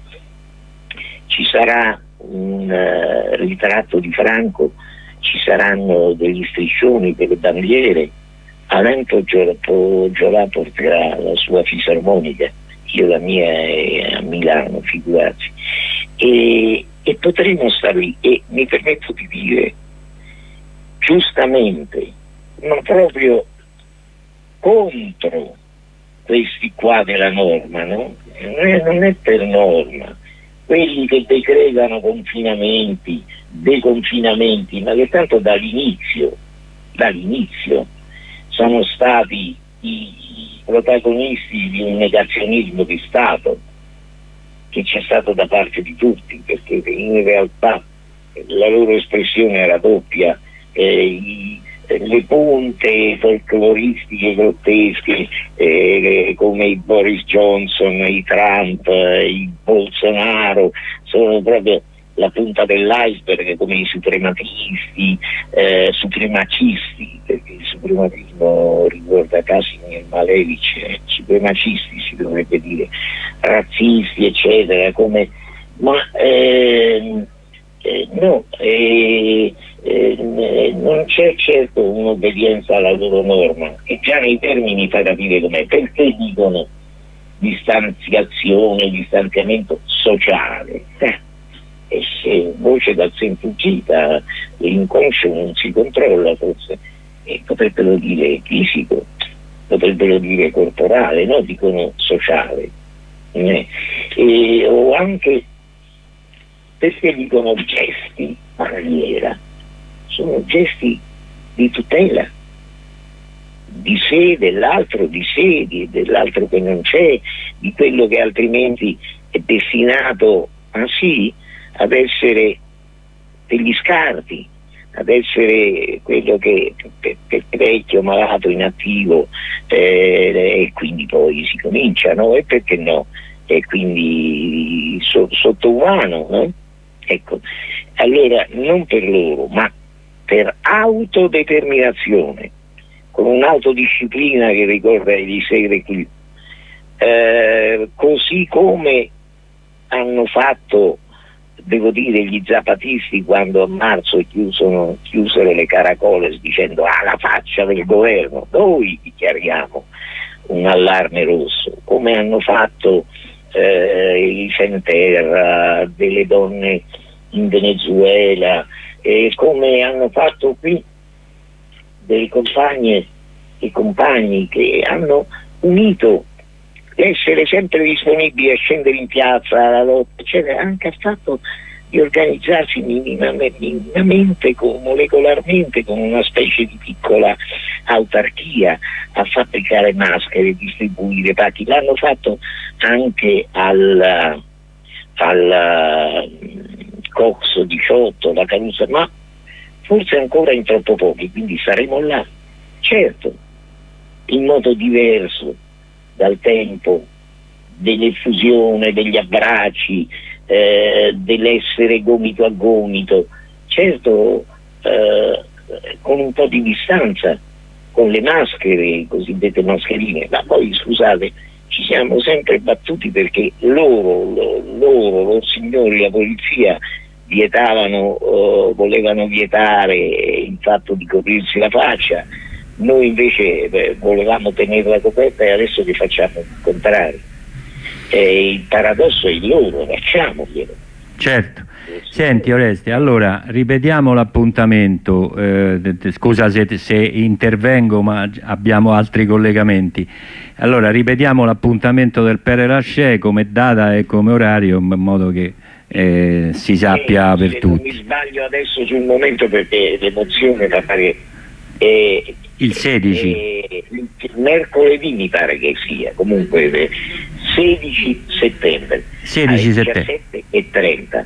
ci sarà un uh, ritratto di Franco, ci saranno degli striscioni, delle bandiere. Alain Poggiolà porterà la sua fisarmonica, io la mia è a Milano, figurati, e, e potremo stare lì, e mi permetto di dire giustamente, ma proprio contro questi qua della norma, no? Non è, non è per norma, quelli che decretano confinamenti, deconfinamenti, ma che tanto dall'inizio, dall'inizio sono stati i protagonisti di un negazionismo di Stato che c'è stato da parte di tutti, perché in realtà la loro espressione era doppia, eh, i, le punte folcloristiche grottesche eh, come i Boris Johnson, i Trump, eh, i Bolsonaro sono proprio la punta dell'iceberg, come i suprematisti, eh, supremacisti, perché il suprematismo riguarda Casimir Malevich, eh, supremacisti si dovrebbe dire, razzisti eccetera, come, ma eh, eh, no, eh, eh, non c'è certo un'obbedienza alla loro norma, e già nei termini fa capire com'è, perché dicono distanziazione, distanziamento sociale. Eh. Esce voce dal semplicità, l'inconscio non si controlla forse, e potrebbero dire fisico, potrebbero dire corporale, no? Dicono sociale, eh. E, o anche perché dicono gesti barriera, sono gesti di tutela di sé, dell'altro, di sé, di, dell'altro che non c'è, di quello che altrimenti è destinato a sì ad essere degli scarti, ad essere quello che è vecchio, malato, inattivo, eh, e quindi poi si comincia, no? E perché no? E quindi so, sottoumano, no? Ecco, allora non per loro, ma per autodeterminazione, con un'autodisciplina che ricorda Elisée Reclus, eh, così come hanno fatto, devo dire, gli zapatisti quando a marzo chiusero, chiusero le caracoles dicendo ah, la faccia del governo, noi dichiariamo un allarme rosso, come hanno fatto eh, i Fenterra, delle donne in Venezuela, eh, come hanno fatto qui delle compagne e compagni che hanno unito l'essere sempre disponibili a scendere in piazza alla lotta, eccetera, anche al fatto di organizzarsi minimamente, molecolarmente, con una specie di piccola autarchia, a fabbricare maschere, distribuire pacchi. L'hanno fatto anche al, al Cox diciotto, la Carusa, ma forse ancora in troppo pochi, quindi saremo là, certo, in modo diverso dal tempo dell'effusione, degli abbracci, eh, dell'essere gomito a gomito, certo, eh, con un po' di distanza, con le maschere, cosiddette mascherine, ma poi scusate, ci siamo sempre battuti perché loro, loro, loro signori, la polizia, vietavano, uh, volevano vietare il fatto di coprirsi la faccia, noi invece beh, volevamo tenerla coperta e adesso che facciamo il contrario. E il paradosso è il loro, facciamoglielo. Certo. Senti Oreste, allora ripetiamo l'appuntamento, eh, scusa se, se intervengo ma abbiamo altri collegamenti. Allora ripetiamo l'appuntamento del Père Lachaise come data e come orario, in modo che eh, si sappia se, per se tutti. Non mi sbaglio adesso sul momento perché l'emozione da fare eh, il sedici eh, mercoledì mi pare che sia, comunque eh, sedici settembre sedici alle settembre diciassette e trenta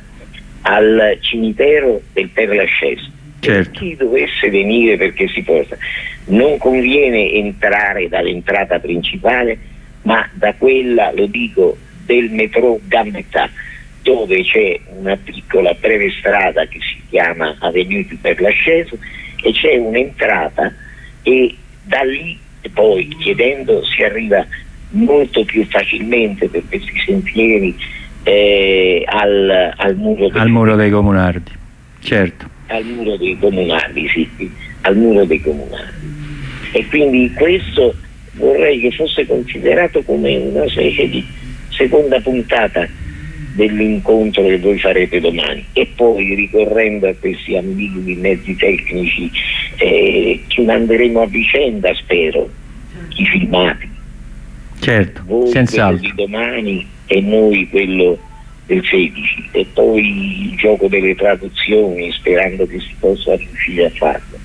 al cimitero del Père Lachaise. Certo. Per chi dovesse venire, perché si possa, non conviene entrare dall'entrata principale ma da quella, lo dico, del metro Gambetta, dove c'è una piccola breve strada che si chiama Avenue du Père Lachaise e c'è un'entrata e da lì poi chiedendo si arriva molto più facilmente per questi sentieri eh, al, al muro dei, al muro dei Comunardi, certo. Al muro dei Comunardi, sì, al muro dei Comunardi. E quindi questo vorrei che fosse considerato come una specie di seconda puntata dell'incontro che voi farete domani, e poi ricorrendo a questi ambigui mezzi tecnici eh, ci manderemo a vicenda, spero, i filmati. Certo, voi senz'altro. Quello di domani e noi quello del sedici, e poi il gioco delle traduzioni, sperando che si possa riuscire a farlo.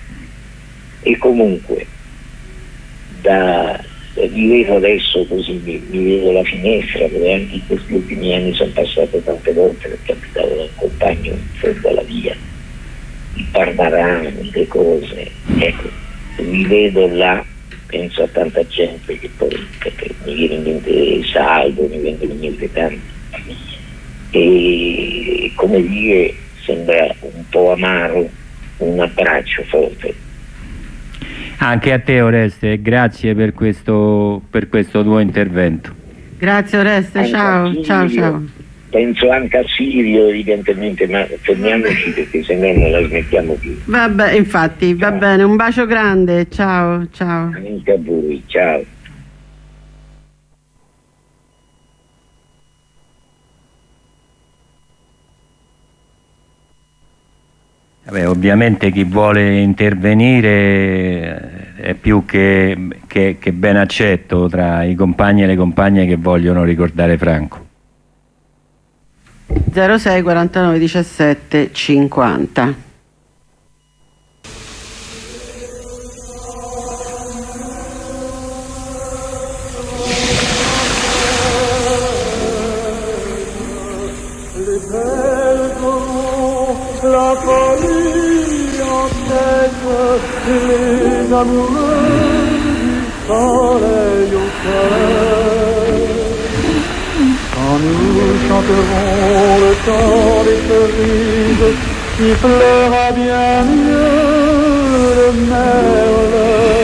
E comunque da vi vedo adesso così, mi, mi vedo la finestra, dove anche in questi ultimi anni sono passato tante volte perché abitavo da un compagno in fondo alla via, i parmarani, le cose, ecco, mi vedo là, penso a tanta gente che poi che, che mi viene in mente Salvo, mi viene in mente tanti, e come dire, sembra un po' amaro un abbraccio forte. Anche a te Oreste, grazie per questo, per questo tuo intervento. Grazie Oreste, Anche ciao, Sirio, ciao, ciao. Penso anche a Sirio evidentemente, ma fermiamoci perché se no non la smettiamo più. Vabbè, infatti, ciao. Va bene, un bacio grande, ciao, ciao. Anche a voi, ciao. Vabbè, ovviamente chi vuole intervenire è più che, che, che ben accetto tra i compagni e le compagne che vogliono ricordare Franco. zero sei quarantanove diciassette cinquanta. La folie en tête, les amoureux du soleil au cœur. Quand nous chanterons le temps des cerises, qui fleura bien mieux le merle.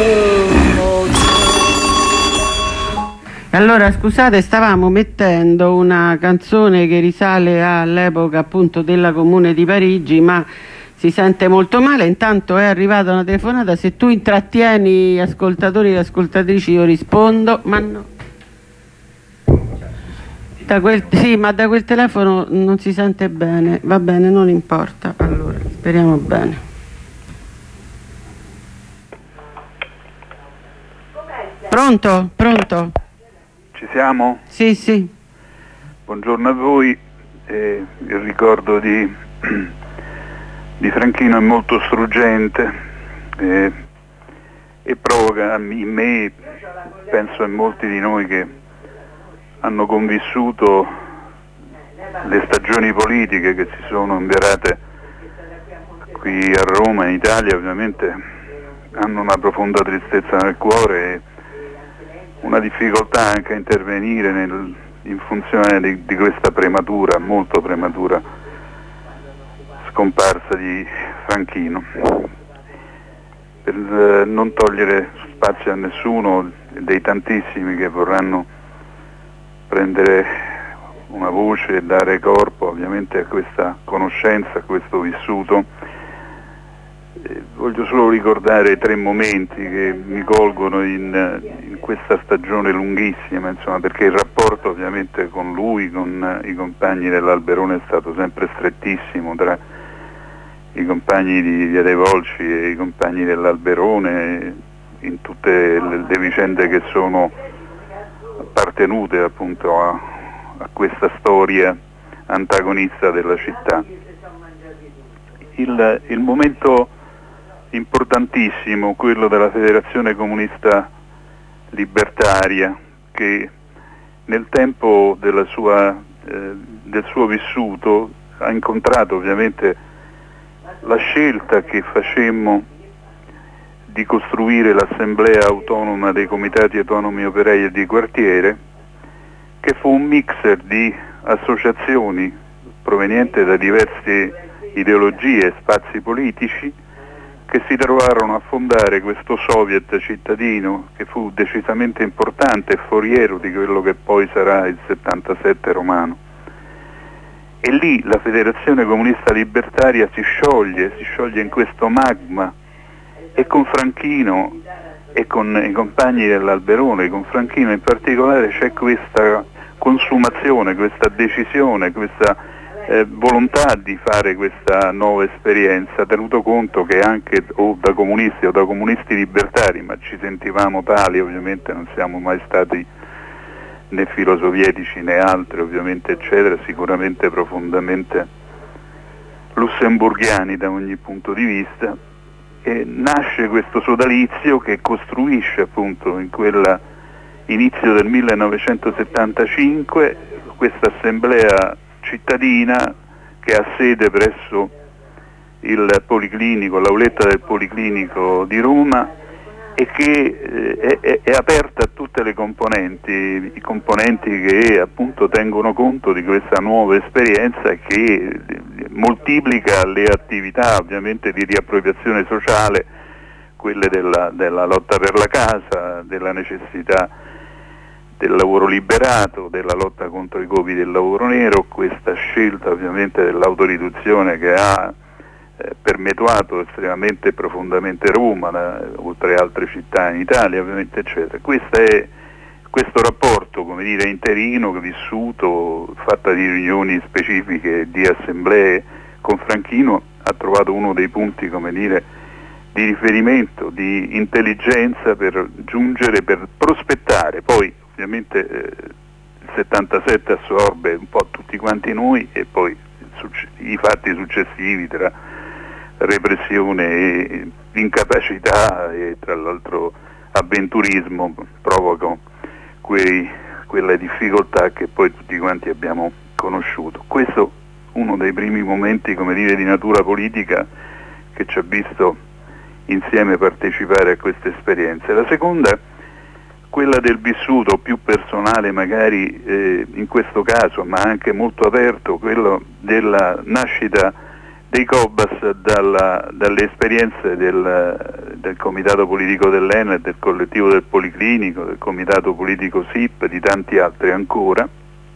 Allora scusate, stavamo mettendo una canzone che risale all'epoca appunto della Comune di Parigi, ma si sente molto male. Intanto è arrivata una telefonata, se tu intrattieni ascoltatori e ascoltatrici io rispondo, ma no. Da quel, sì, ma da quel telefono non si sente bene. Va bene, non importa. Allora, speriamo bene. Pronto? Pronto? Ci siamo? Sì, sì. Buongiorno a voi. Eh, il ricordo di, di Franchino è molto struggente eh, e provoca in me, penso a molti di noi che hanno convissuto le stagioni politiche che si sono inverate qui a Roma, in Italia, ovviamente hanno una profonda tristezza nel cuore e una difficoltà anche a intervenire nel, in funzione di, di questa prematura, molto prematura scomparsa di Franchino. Per eh, non togliere spazio a nessuno dei tantissimi che vorranno prendere una voce e dare corpo ovviamente a questa conoscenza, a questo vissuto. Eh, voglio solo ricordare tre momenti che mi colgono in, in questa stagione lunghissima, insomma, perché il rapporto ovviamente con lui, con i compagni dell'Alberone è stato sempre strettissimo, tra i compagni di Via dei Volsci e i compagni dell'Alberone, in tutte le, le vicende che sono appartenute appunto a, a questa storia antagonista della città. Il, il momento importantissimo, quello della Federazione Comunista Libertaria, che nel tempo della sua, eh, del suo vissuto ha incontrato ovviamente la scelta che facemmo di costruire l'assemblea autonoma dei comitati autonomi operai e di quartiere, che fu un mixer di associazioni provenienti da diverse ideologie e spazi politici che si trovarono a fondare questo soviet cittadino che fu decisamente importante e foriero di quello che poi sarà il settantasette romano. E lì la Federazione Comunista Libertaria si scioglie, si scioglie in questo magma, e con Franchino e con i compagni dell'Alberone, con Franchino in particolare, c'è questa consumazione, questa decisione, questa eh, volontà di fare questa nuova esperienza, tenuto conto che anche o da comunisti o da comunisti libertari, ma ci sentivamo tali, ovviamente non siamo mai stati né filosovietici né altri, ovviamente eccetera, sicuramente profondamente lussemburghiani da ogni punto di vista. E nasce questo sodalizio che costruisce appunto in quella inizio del millenovecentosettantacinque questa assemblea cittadina che ha sede presso il Policlinico, l'auletta del Policlinico di Roma, e che eh, è, è aperta a tutte le componenti, i componenti che appunto tengono conto di questa nuova esperienza e che moltiplica le attività ovviamente di riappropriazione sociale, quelle della, della lotta per la casa, della necessità del lavoro liberato, della lotta contro i copi del lavoro nero, questa scelta ovviamente dell'autoriduzione che ha eh, permetuato estremamente profondamente Roma, la, oltre altre città in Italia ovviamente eccetera. Questo è questo rapporto, come dire, interino, vissuto, fatta di riunioni specifiche, di assemblee con Franchino, ha trovato uno dei punti, come dire, di riferimento, di intelligenza per giungere, per prospettare. Poi ovviamente eh, il settantasette assorbe un po' tutti quanti noi e poi i fatti successivi tra repressione e incapacità e tra l'altro avventurismo provocano quei, quelle difficoltà che poi tutti quanti abbiamo conosciuto. Questo è uno dei primi momenti, come dire, di natura politica che ci ha visto insieme partecipare a queste esperienze. La seconda, quella del vissuto più personale magari eh, in questo caso, ma anche molto aperto, quello della nascita dei Cobas dalla, dalle esperienze del, del comitato politico dell'Enel, del collettivo del Policlinico, del comitato politico S I P, di tanti altri ancora,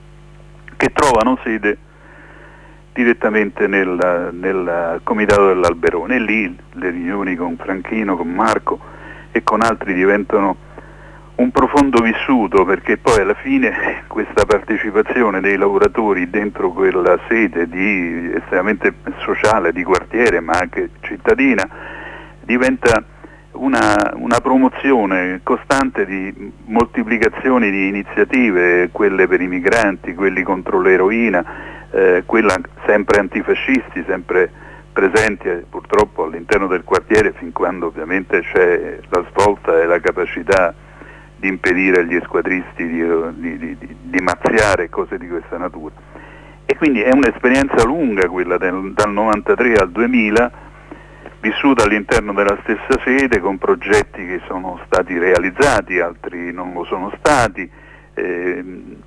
che trovano sede direttamente nel, nel comitato dell'Alberone. E lì le riunioni con Franchino, con Marco e con altri diventano un profondo vissuto, perché poi alla fine questa partecipazione dei lavoratori dentro quella sede di, estremamente sociale, di quartiere ma anche cittadina, diventa una, una promozione costante di moltiplicazioni di iniziative, quelle per i migranti, quelli contro l'eroina, eh, quella sempre antifascisti, sempre presenti eh, purtroppo all'interno del quartiere, fin quando ovviamente c'è la svolta e la capacità di impedire agli squadristi di, di, di, di mazziare cose di questa natura. E quindi è un'esperienza lunga quella del, dal novantatré al duemila, vissuta all'interno della stessa sede con progetti che sono stati realizzati, altri non lo sono stati. Eh,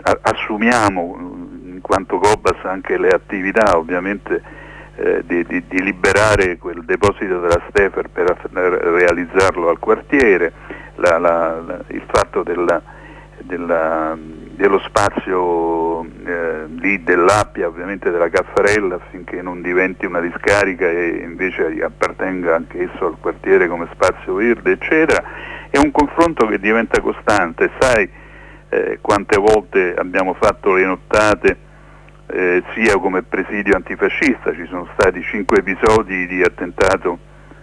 assumiamo in quanto Cobas anche le attività ovviamente eh, di, di, di liberare quel deposito della Stefer per realizzarlo al quartiere, la, la, la, il fatto della, della, dello spazio eh, lì dell'Appia, ovviamente della Caffarella, affinché non diventi una discarica e invece appartenga anche esso al quartiere come spazio verde, eccetera. È un confronto che diventa costante. Sai eh, quante volte abbiamo fatto le nottate eh, sia come presidio antifascista, ci sono stati cinque episodi di attentato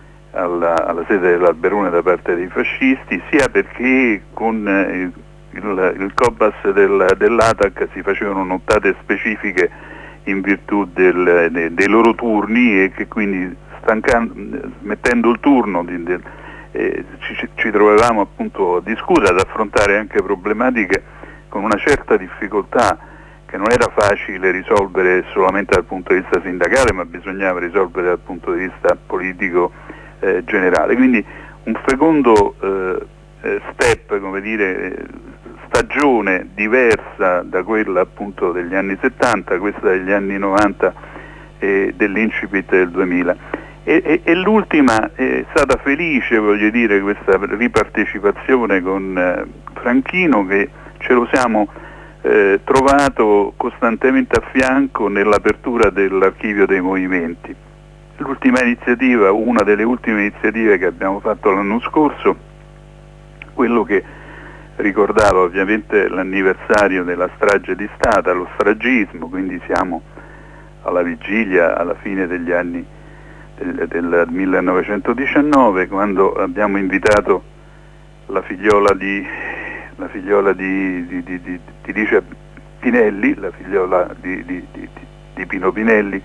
alla, alla sede dell'Alberone da parte dei fascisti, sia perché con eh, il, il Cobas del, dell'A T A C si facevano nottate specifiche in virtù del, de, dei loro turni e che quindi stancando, mettendo il turno di, de, eh, ci, ci trovavamo appunto a discutere, ad affrontare anche problematiche con una certa difficoltà che non era facile risolvere solamente dal punto di vista sindacale, ma bisognava risolvere dal punto di vista politico eh, generale. Quindi un fecondo eh, step, come dire, stagione diversa da quella appunto degli anni settanta, questa degli anni novanta e dell'incipit del duemila. E, e, e l'ultima è stata felice, voglio dire, questa ripartecipazione con eh, Franchino, che ce lo siamo eh, trovato costantemente a fianco nell'apertura dell'archivio dei movimenti. L'ultima iniziativa, una delle ultime iniziative che abbiamo fatto l'anno scorso, quello che ricordava ovviamente l'anniversario della strage di Stata, lo stragismo, quindi siamo alla vigilia, alla fine degli anni del, del millenovecentodiciannove, quando abbiamo invitato la figliola di, la figliola di, di, di, di, di Licia Pinelli, la figliola di, di, di, di Pino Pinelli,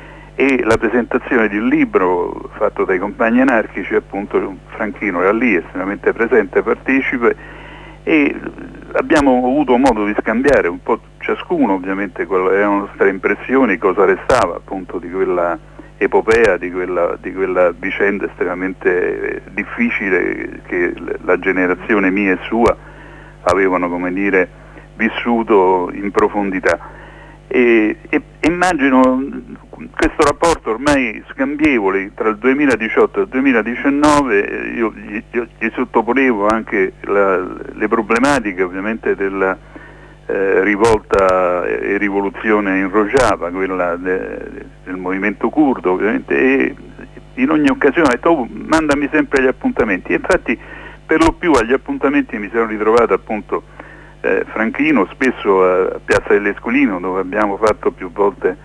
e la presentazione di un libro fatto dai compagni anarchici. Appunto Franchino era lì, estremamente presente, partecipe, e abbiamo avuto modo di scambiare un po' ciascuno ovviamente quelle erano le nostre impressioni, cosa restava appunto di quella epopea, di quella, di quella vicenda estremamente difficile che la generazione mia e sua avevano, come dire, vissuto in profondità. E, e immagino questo rapporto ormai scambievole tra il duemiladiciotto e il duemiladiciannove. Io gli, io gli sottoponevo anche la, le problematiche ovviamente della eh, rivolta e rivoluzione in Rojava, quella de, del movimento curdo ovviamente, e in ogni occasione ho detto oh, mandami sempre gli appuntamenti, e infatti per lo più agli appuntamenti mi sono ritrovato appunto Eh, Franchino, spesso a Piazza dell'Escolino, dove abbiamo fatto più volte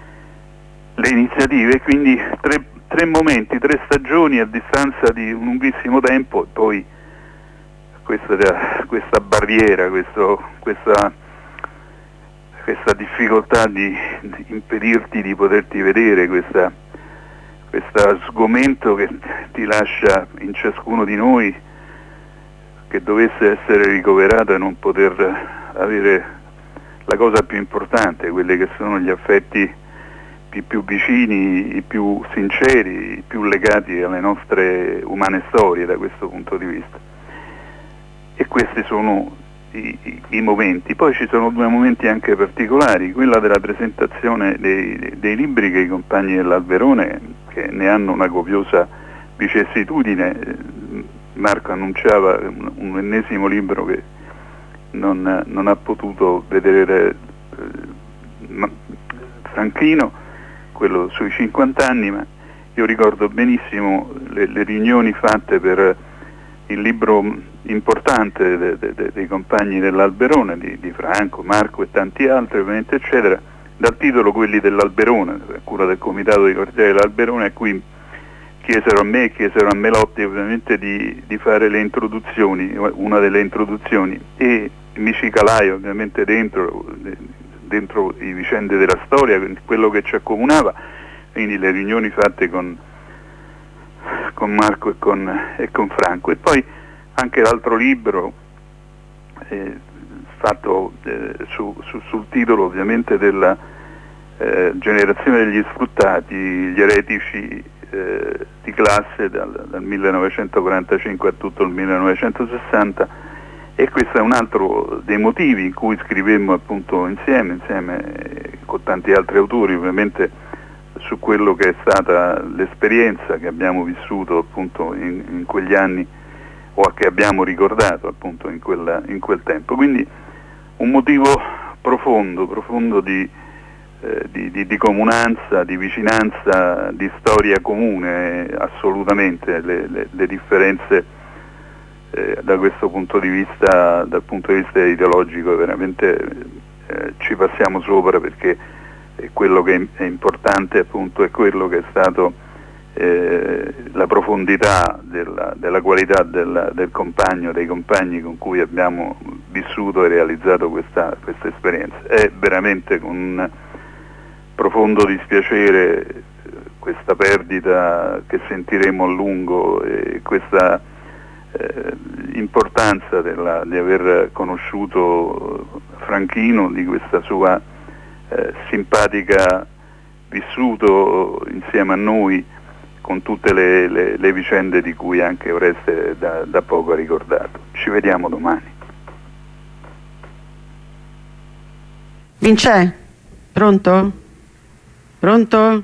le iniziative, quindi tre, tre momenti, tre stagioni a distanza di un lunghissimo tempo, e poi questa, questa barriera, questo, questa, questa difficoltà di, di impedirti di poterti vedere, questa, questo sgomento che ti lascia in ciascuno di noi, che dovesse essere ricoverato e non poter avere la cosa più importante, quelli che sono gli affetti più, più vicini, i più sinceri, i più legati alle nostre umane storie da questo punto di vista. E questi sono i, i, i momenti. Poi ci sono due momenti anche particolari, quella della presentazione dei, dei libri che i compagni dell'Alberone, che ne hanno una copiosa vicissitudine. Marco annunciava un, un ennesimo libro che non, non ha potuto vedere eh, Franchino, quello sui cinquanta anni, ma io ricordo benissimo le, le riunioni fatte per il libro importante de, de, de, dei compagni dell'Alberone, di, di Franco, Marco e tanti altri ovviamente eccetera, dal titolo Quelli dell'Alberone, a cura del comitato di quartiere dell'Alberone, a cui chiesero a me e chiesero a Melotti ovviamente di, di fare le introduzioni, una delle introduzioni, e mi ci calai ovviamente dentro, dentro i vicende della storia, quello che ci accomunava, quindi le riunioni fatte con, con Marco e con, e con Franco, e poi anche l'altro libro eh, fatto eh, su, su, sul titolo ovviamente della eh, generazione degli sfruttati, gli eretici eh, di classe dal, dal millenovecentoquarantacinque a tutto il millenovecentosessanta, e questo è un altro dei motivi in cui scrivemmo appunto insieme, insieme eh, con tanti altri autori ovviamente, su quello che è stata l'esperienza che abbiamo vissuto appunto in, in quegli anni, o che abbiamo ricordato appunto in, quella, in quel tempo. Quindi un motivo profondo, profondo di, eh, di, di, di comunanza, di vicinanza, di storia comune, assolutamente. Le, le, le differenze eh, da questo punto di vista, dal punto di vista ideologico, veramente eh, ci passiamo sopra, perché quello che è importante appunto è quello che è stato eh, la profondità della, della qualità del, del compagno, dei compagni con cui abbiamo vissuto e realizzato questa, questa esperienza. È veramente con un profondo dispiacere questa perdita che sentiremo a lungo, e questa eh, importanza della, di aver conosciuto Franchino, di questa sua Eh, simpatica vissuto insieme a noi, con tutte le, le, le vicende di cui anche Oreste da, da poco ha ricordato. Ci vediamo domani. Vincè, pronto? Pronto?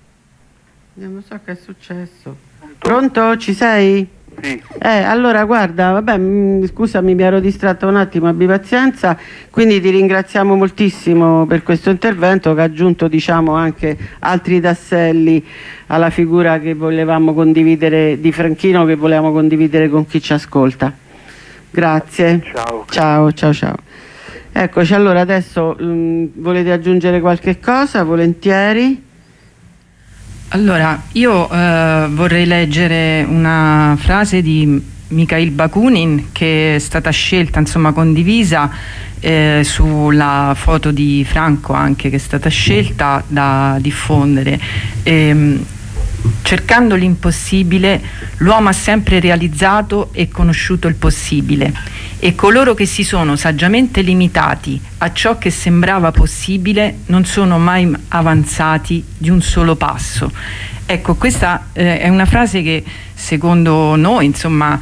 Non so che è successo. Pronto? Pronto? Ci sei? Sì. Eh, allora guarda, vabbè, mh, scusami, mi ero distratta un attimo, abbi pazienza, quindi ti ringraziamo moltissimo per questo intervento che ha aggiunto, diciamo, anche altri tasselli alla figura che volevamo condividere di Franchino, che volevamo condividere con chi ci ascolta. Grazie. Ciao. Ciao, ciao, ciao. Eccoci, allora adesso mh, volete aggiungere qualche cosa? Volentieri. Allora, io eh, vorrei leggere una frase di Mikhail Bakunin, che è stata scelta, insomma condivisa eh, sulla foto di Franco, anche, che è stata scelta da diffondere. Ehm, cercando l'impossibile, l'uomo ha sempre realizzato e conosciuto il possibile, e coloro che si sono saggiamente limitati a ciò che sembrava possibile non sono mai avanzati di un solo passo. Ecco, questa eh, è una frase che secondo noi, insomma,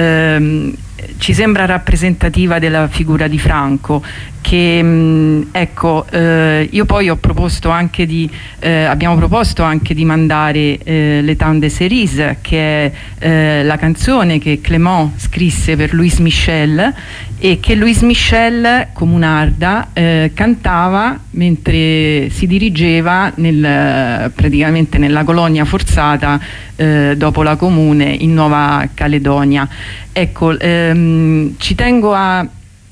ehm, ci sembra rappresentativa della figura di Franco, che mh, ecco, eh, io poi ho proposto anche di eh, abbiamo proposto anche di mandare eh, Le Temps de Cerise, che è eh, la canzone che Clément scrisse per Louis Michel, e che Louis Michel Comunarda eh, cantava mentre si dirigeva nel, praticamente nella colonia forzata eh, dopo la Comune in Nuova Caledonia. Ecco, ehm, ci tengo a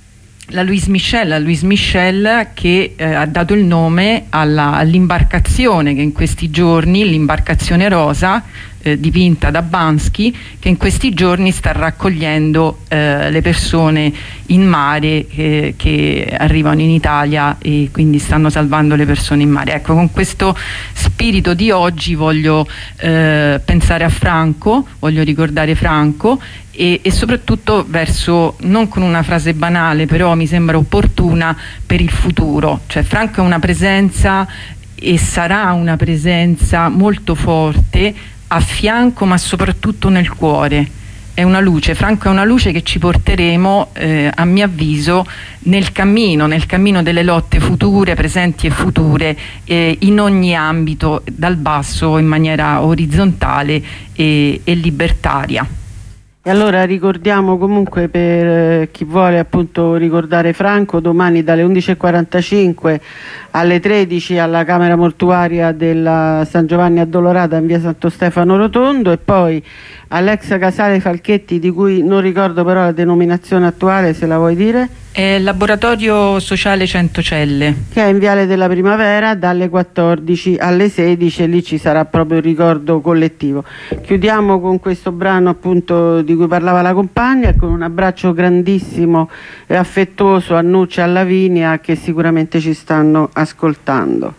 la Louis Michel, la Louis Michel che eh, ha dato il nome alla, all'imbarcazione che in questi giorni, l'imbarcazione rosa, eh, dipinta da Bansky, che in questi giorni sta raccogliendo eh, le persone in mare eh, che arrivano in Italia, e quindi stanno salvando le persone in mare. Ecco, con questo spirito di oggi voglio eh, pensare a Franco, voglio ricordare Franco, e, e soprattutto verso, non con una frase banale, però mi sembra opportuna per il futuro. Cioè, Franco è una presenza, e sarà una presenza molto forte a fianco, ma soprattutto nel cuore. È una luce, Franco è una luce che ci porteremo, eh, a mio avviso, nel cammino, nel cammino delle lotte future, presenti e future, eh, in ogni ambito, dal basso in maniera orizzontale e, e libertaria. E allora ricordiamo comunque, per chi vuole appunto ricordare Franco, domani dalle undici e quarantacinque alle tredici alla Camera Mortuaria della San Giovanni Addolorata in via Santo Stefano Rotondo, e poi all'ex Casale Falchetti, di cui non ricordo però la denominazione attuale, se la vuoi dire? È Laboratorio Sociale Centocelle, che è in Viale della Primavera dalle quattordici alle sedici, e lì ci sarà proprio il ricordo collettivo. Chiudiamo con questo brano appunto di cui parlava la compagna, e con un abbraccio grandissimo e affettuoso a Nuccia e a Lavinia, che sicuramente ci stanno ascoltando.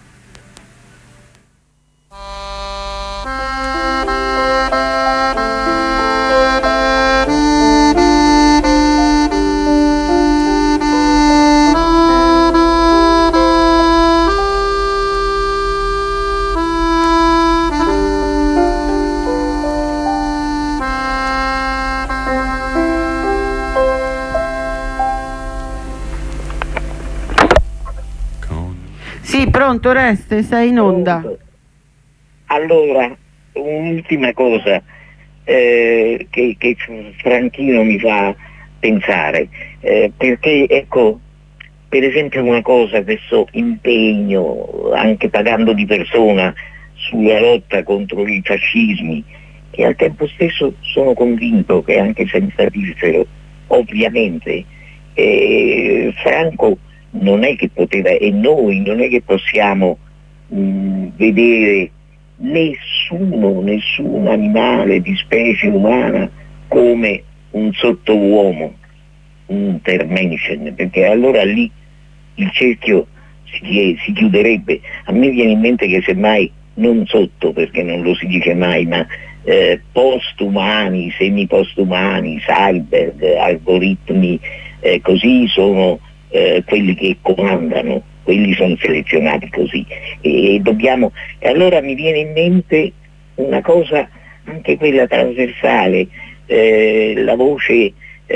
Sì, pronto Oreste, sei in onda. Pronto. Allora, un'ultima cosa eh, che, che Franchino mi fa pensare, eh, perché ecco, per esempio una cosa, questo impegno, anche pagando di persona, sulla lotta contro i fascismi, e al tempo stesso sono convinto che anche senza dircelo, ovviamente, eh, Franco non è che poteva, e noi non è che possiamo mh, vedere nessuno, nessun animale di specie umana come un sottouomo, un Termenschen, perché allora lì il cerchio si, si chiuderebbe. A me viene in mente che semmai non sotto, perché non lo si dice mai, ma eh, postumani, semi-postumani, cyborg, algoritmi, eh, così sono Eh, quelli che comandano, quelli sono selezionati così, e, e dobbiamo, e allora mi viene in mente una cosa, anche quella trasversale, eh, la voce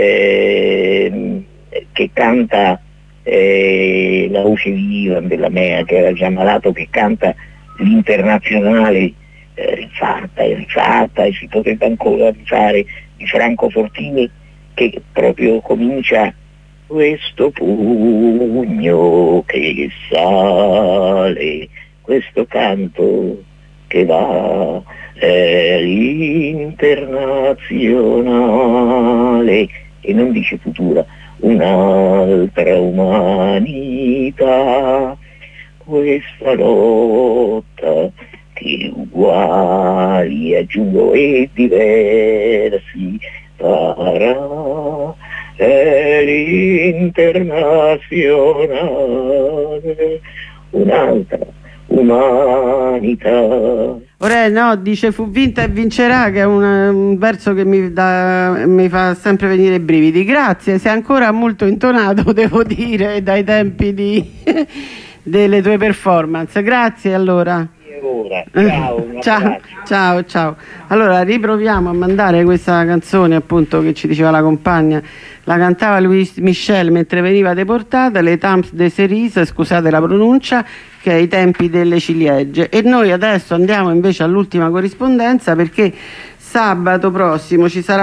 eh, che canta, eh, la voce di Ivan della Mea, che era già malato, che canta l'Internazionale eh, rifatta e rifatta, e si potrebbe ancora rifare, di Franco Fortini, che proprio comincia: questo pugno che sale, questo canto che va, è l'internazionale, e non dice futura, un'altra umanità, questa lotta che uguali, aggiungo, e diversi farà, è l'internazionale, un'altra umanità. Ora no, dice fu vinta e vincerà, che è un, un verso che mi, da, mi fa sempre venire i brividi. Grazie, sei ancora molto intonato, devo dire, dai tempi di, delle tue performance. Grazie allora. Ora, ciao, un ciao, ciao, ciao. Allora riproviamo a mandare questa canzone appunto che ci diceva la compagna. La cantava Louis Michel mentre veniva deportata, Le Temps de Cerise, scusate la pronuncia, che è i tempi delle ciliegie. E noi adesso andiamo invece all'ultima corrispondenza, perché sabato prossimo ci sarà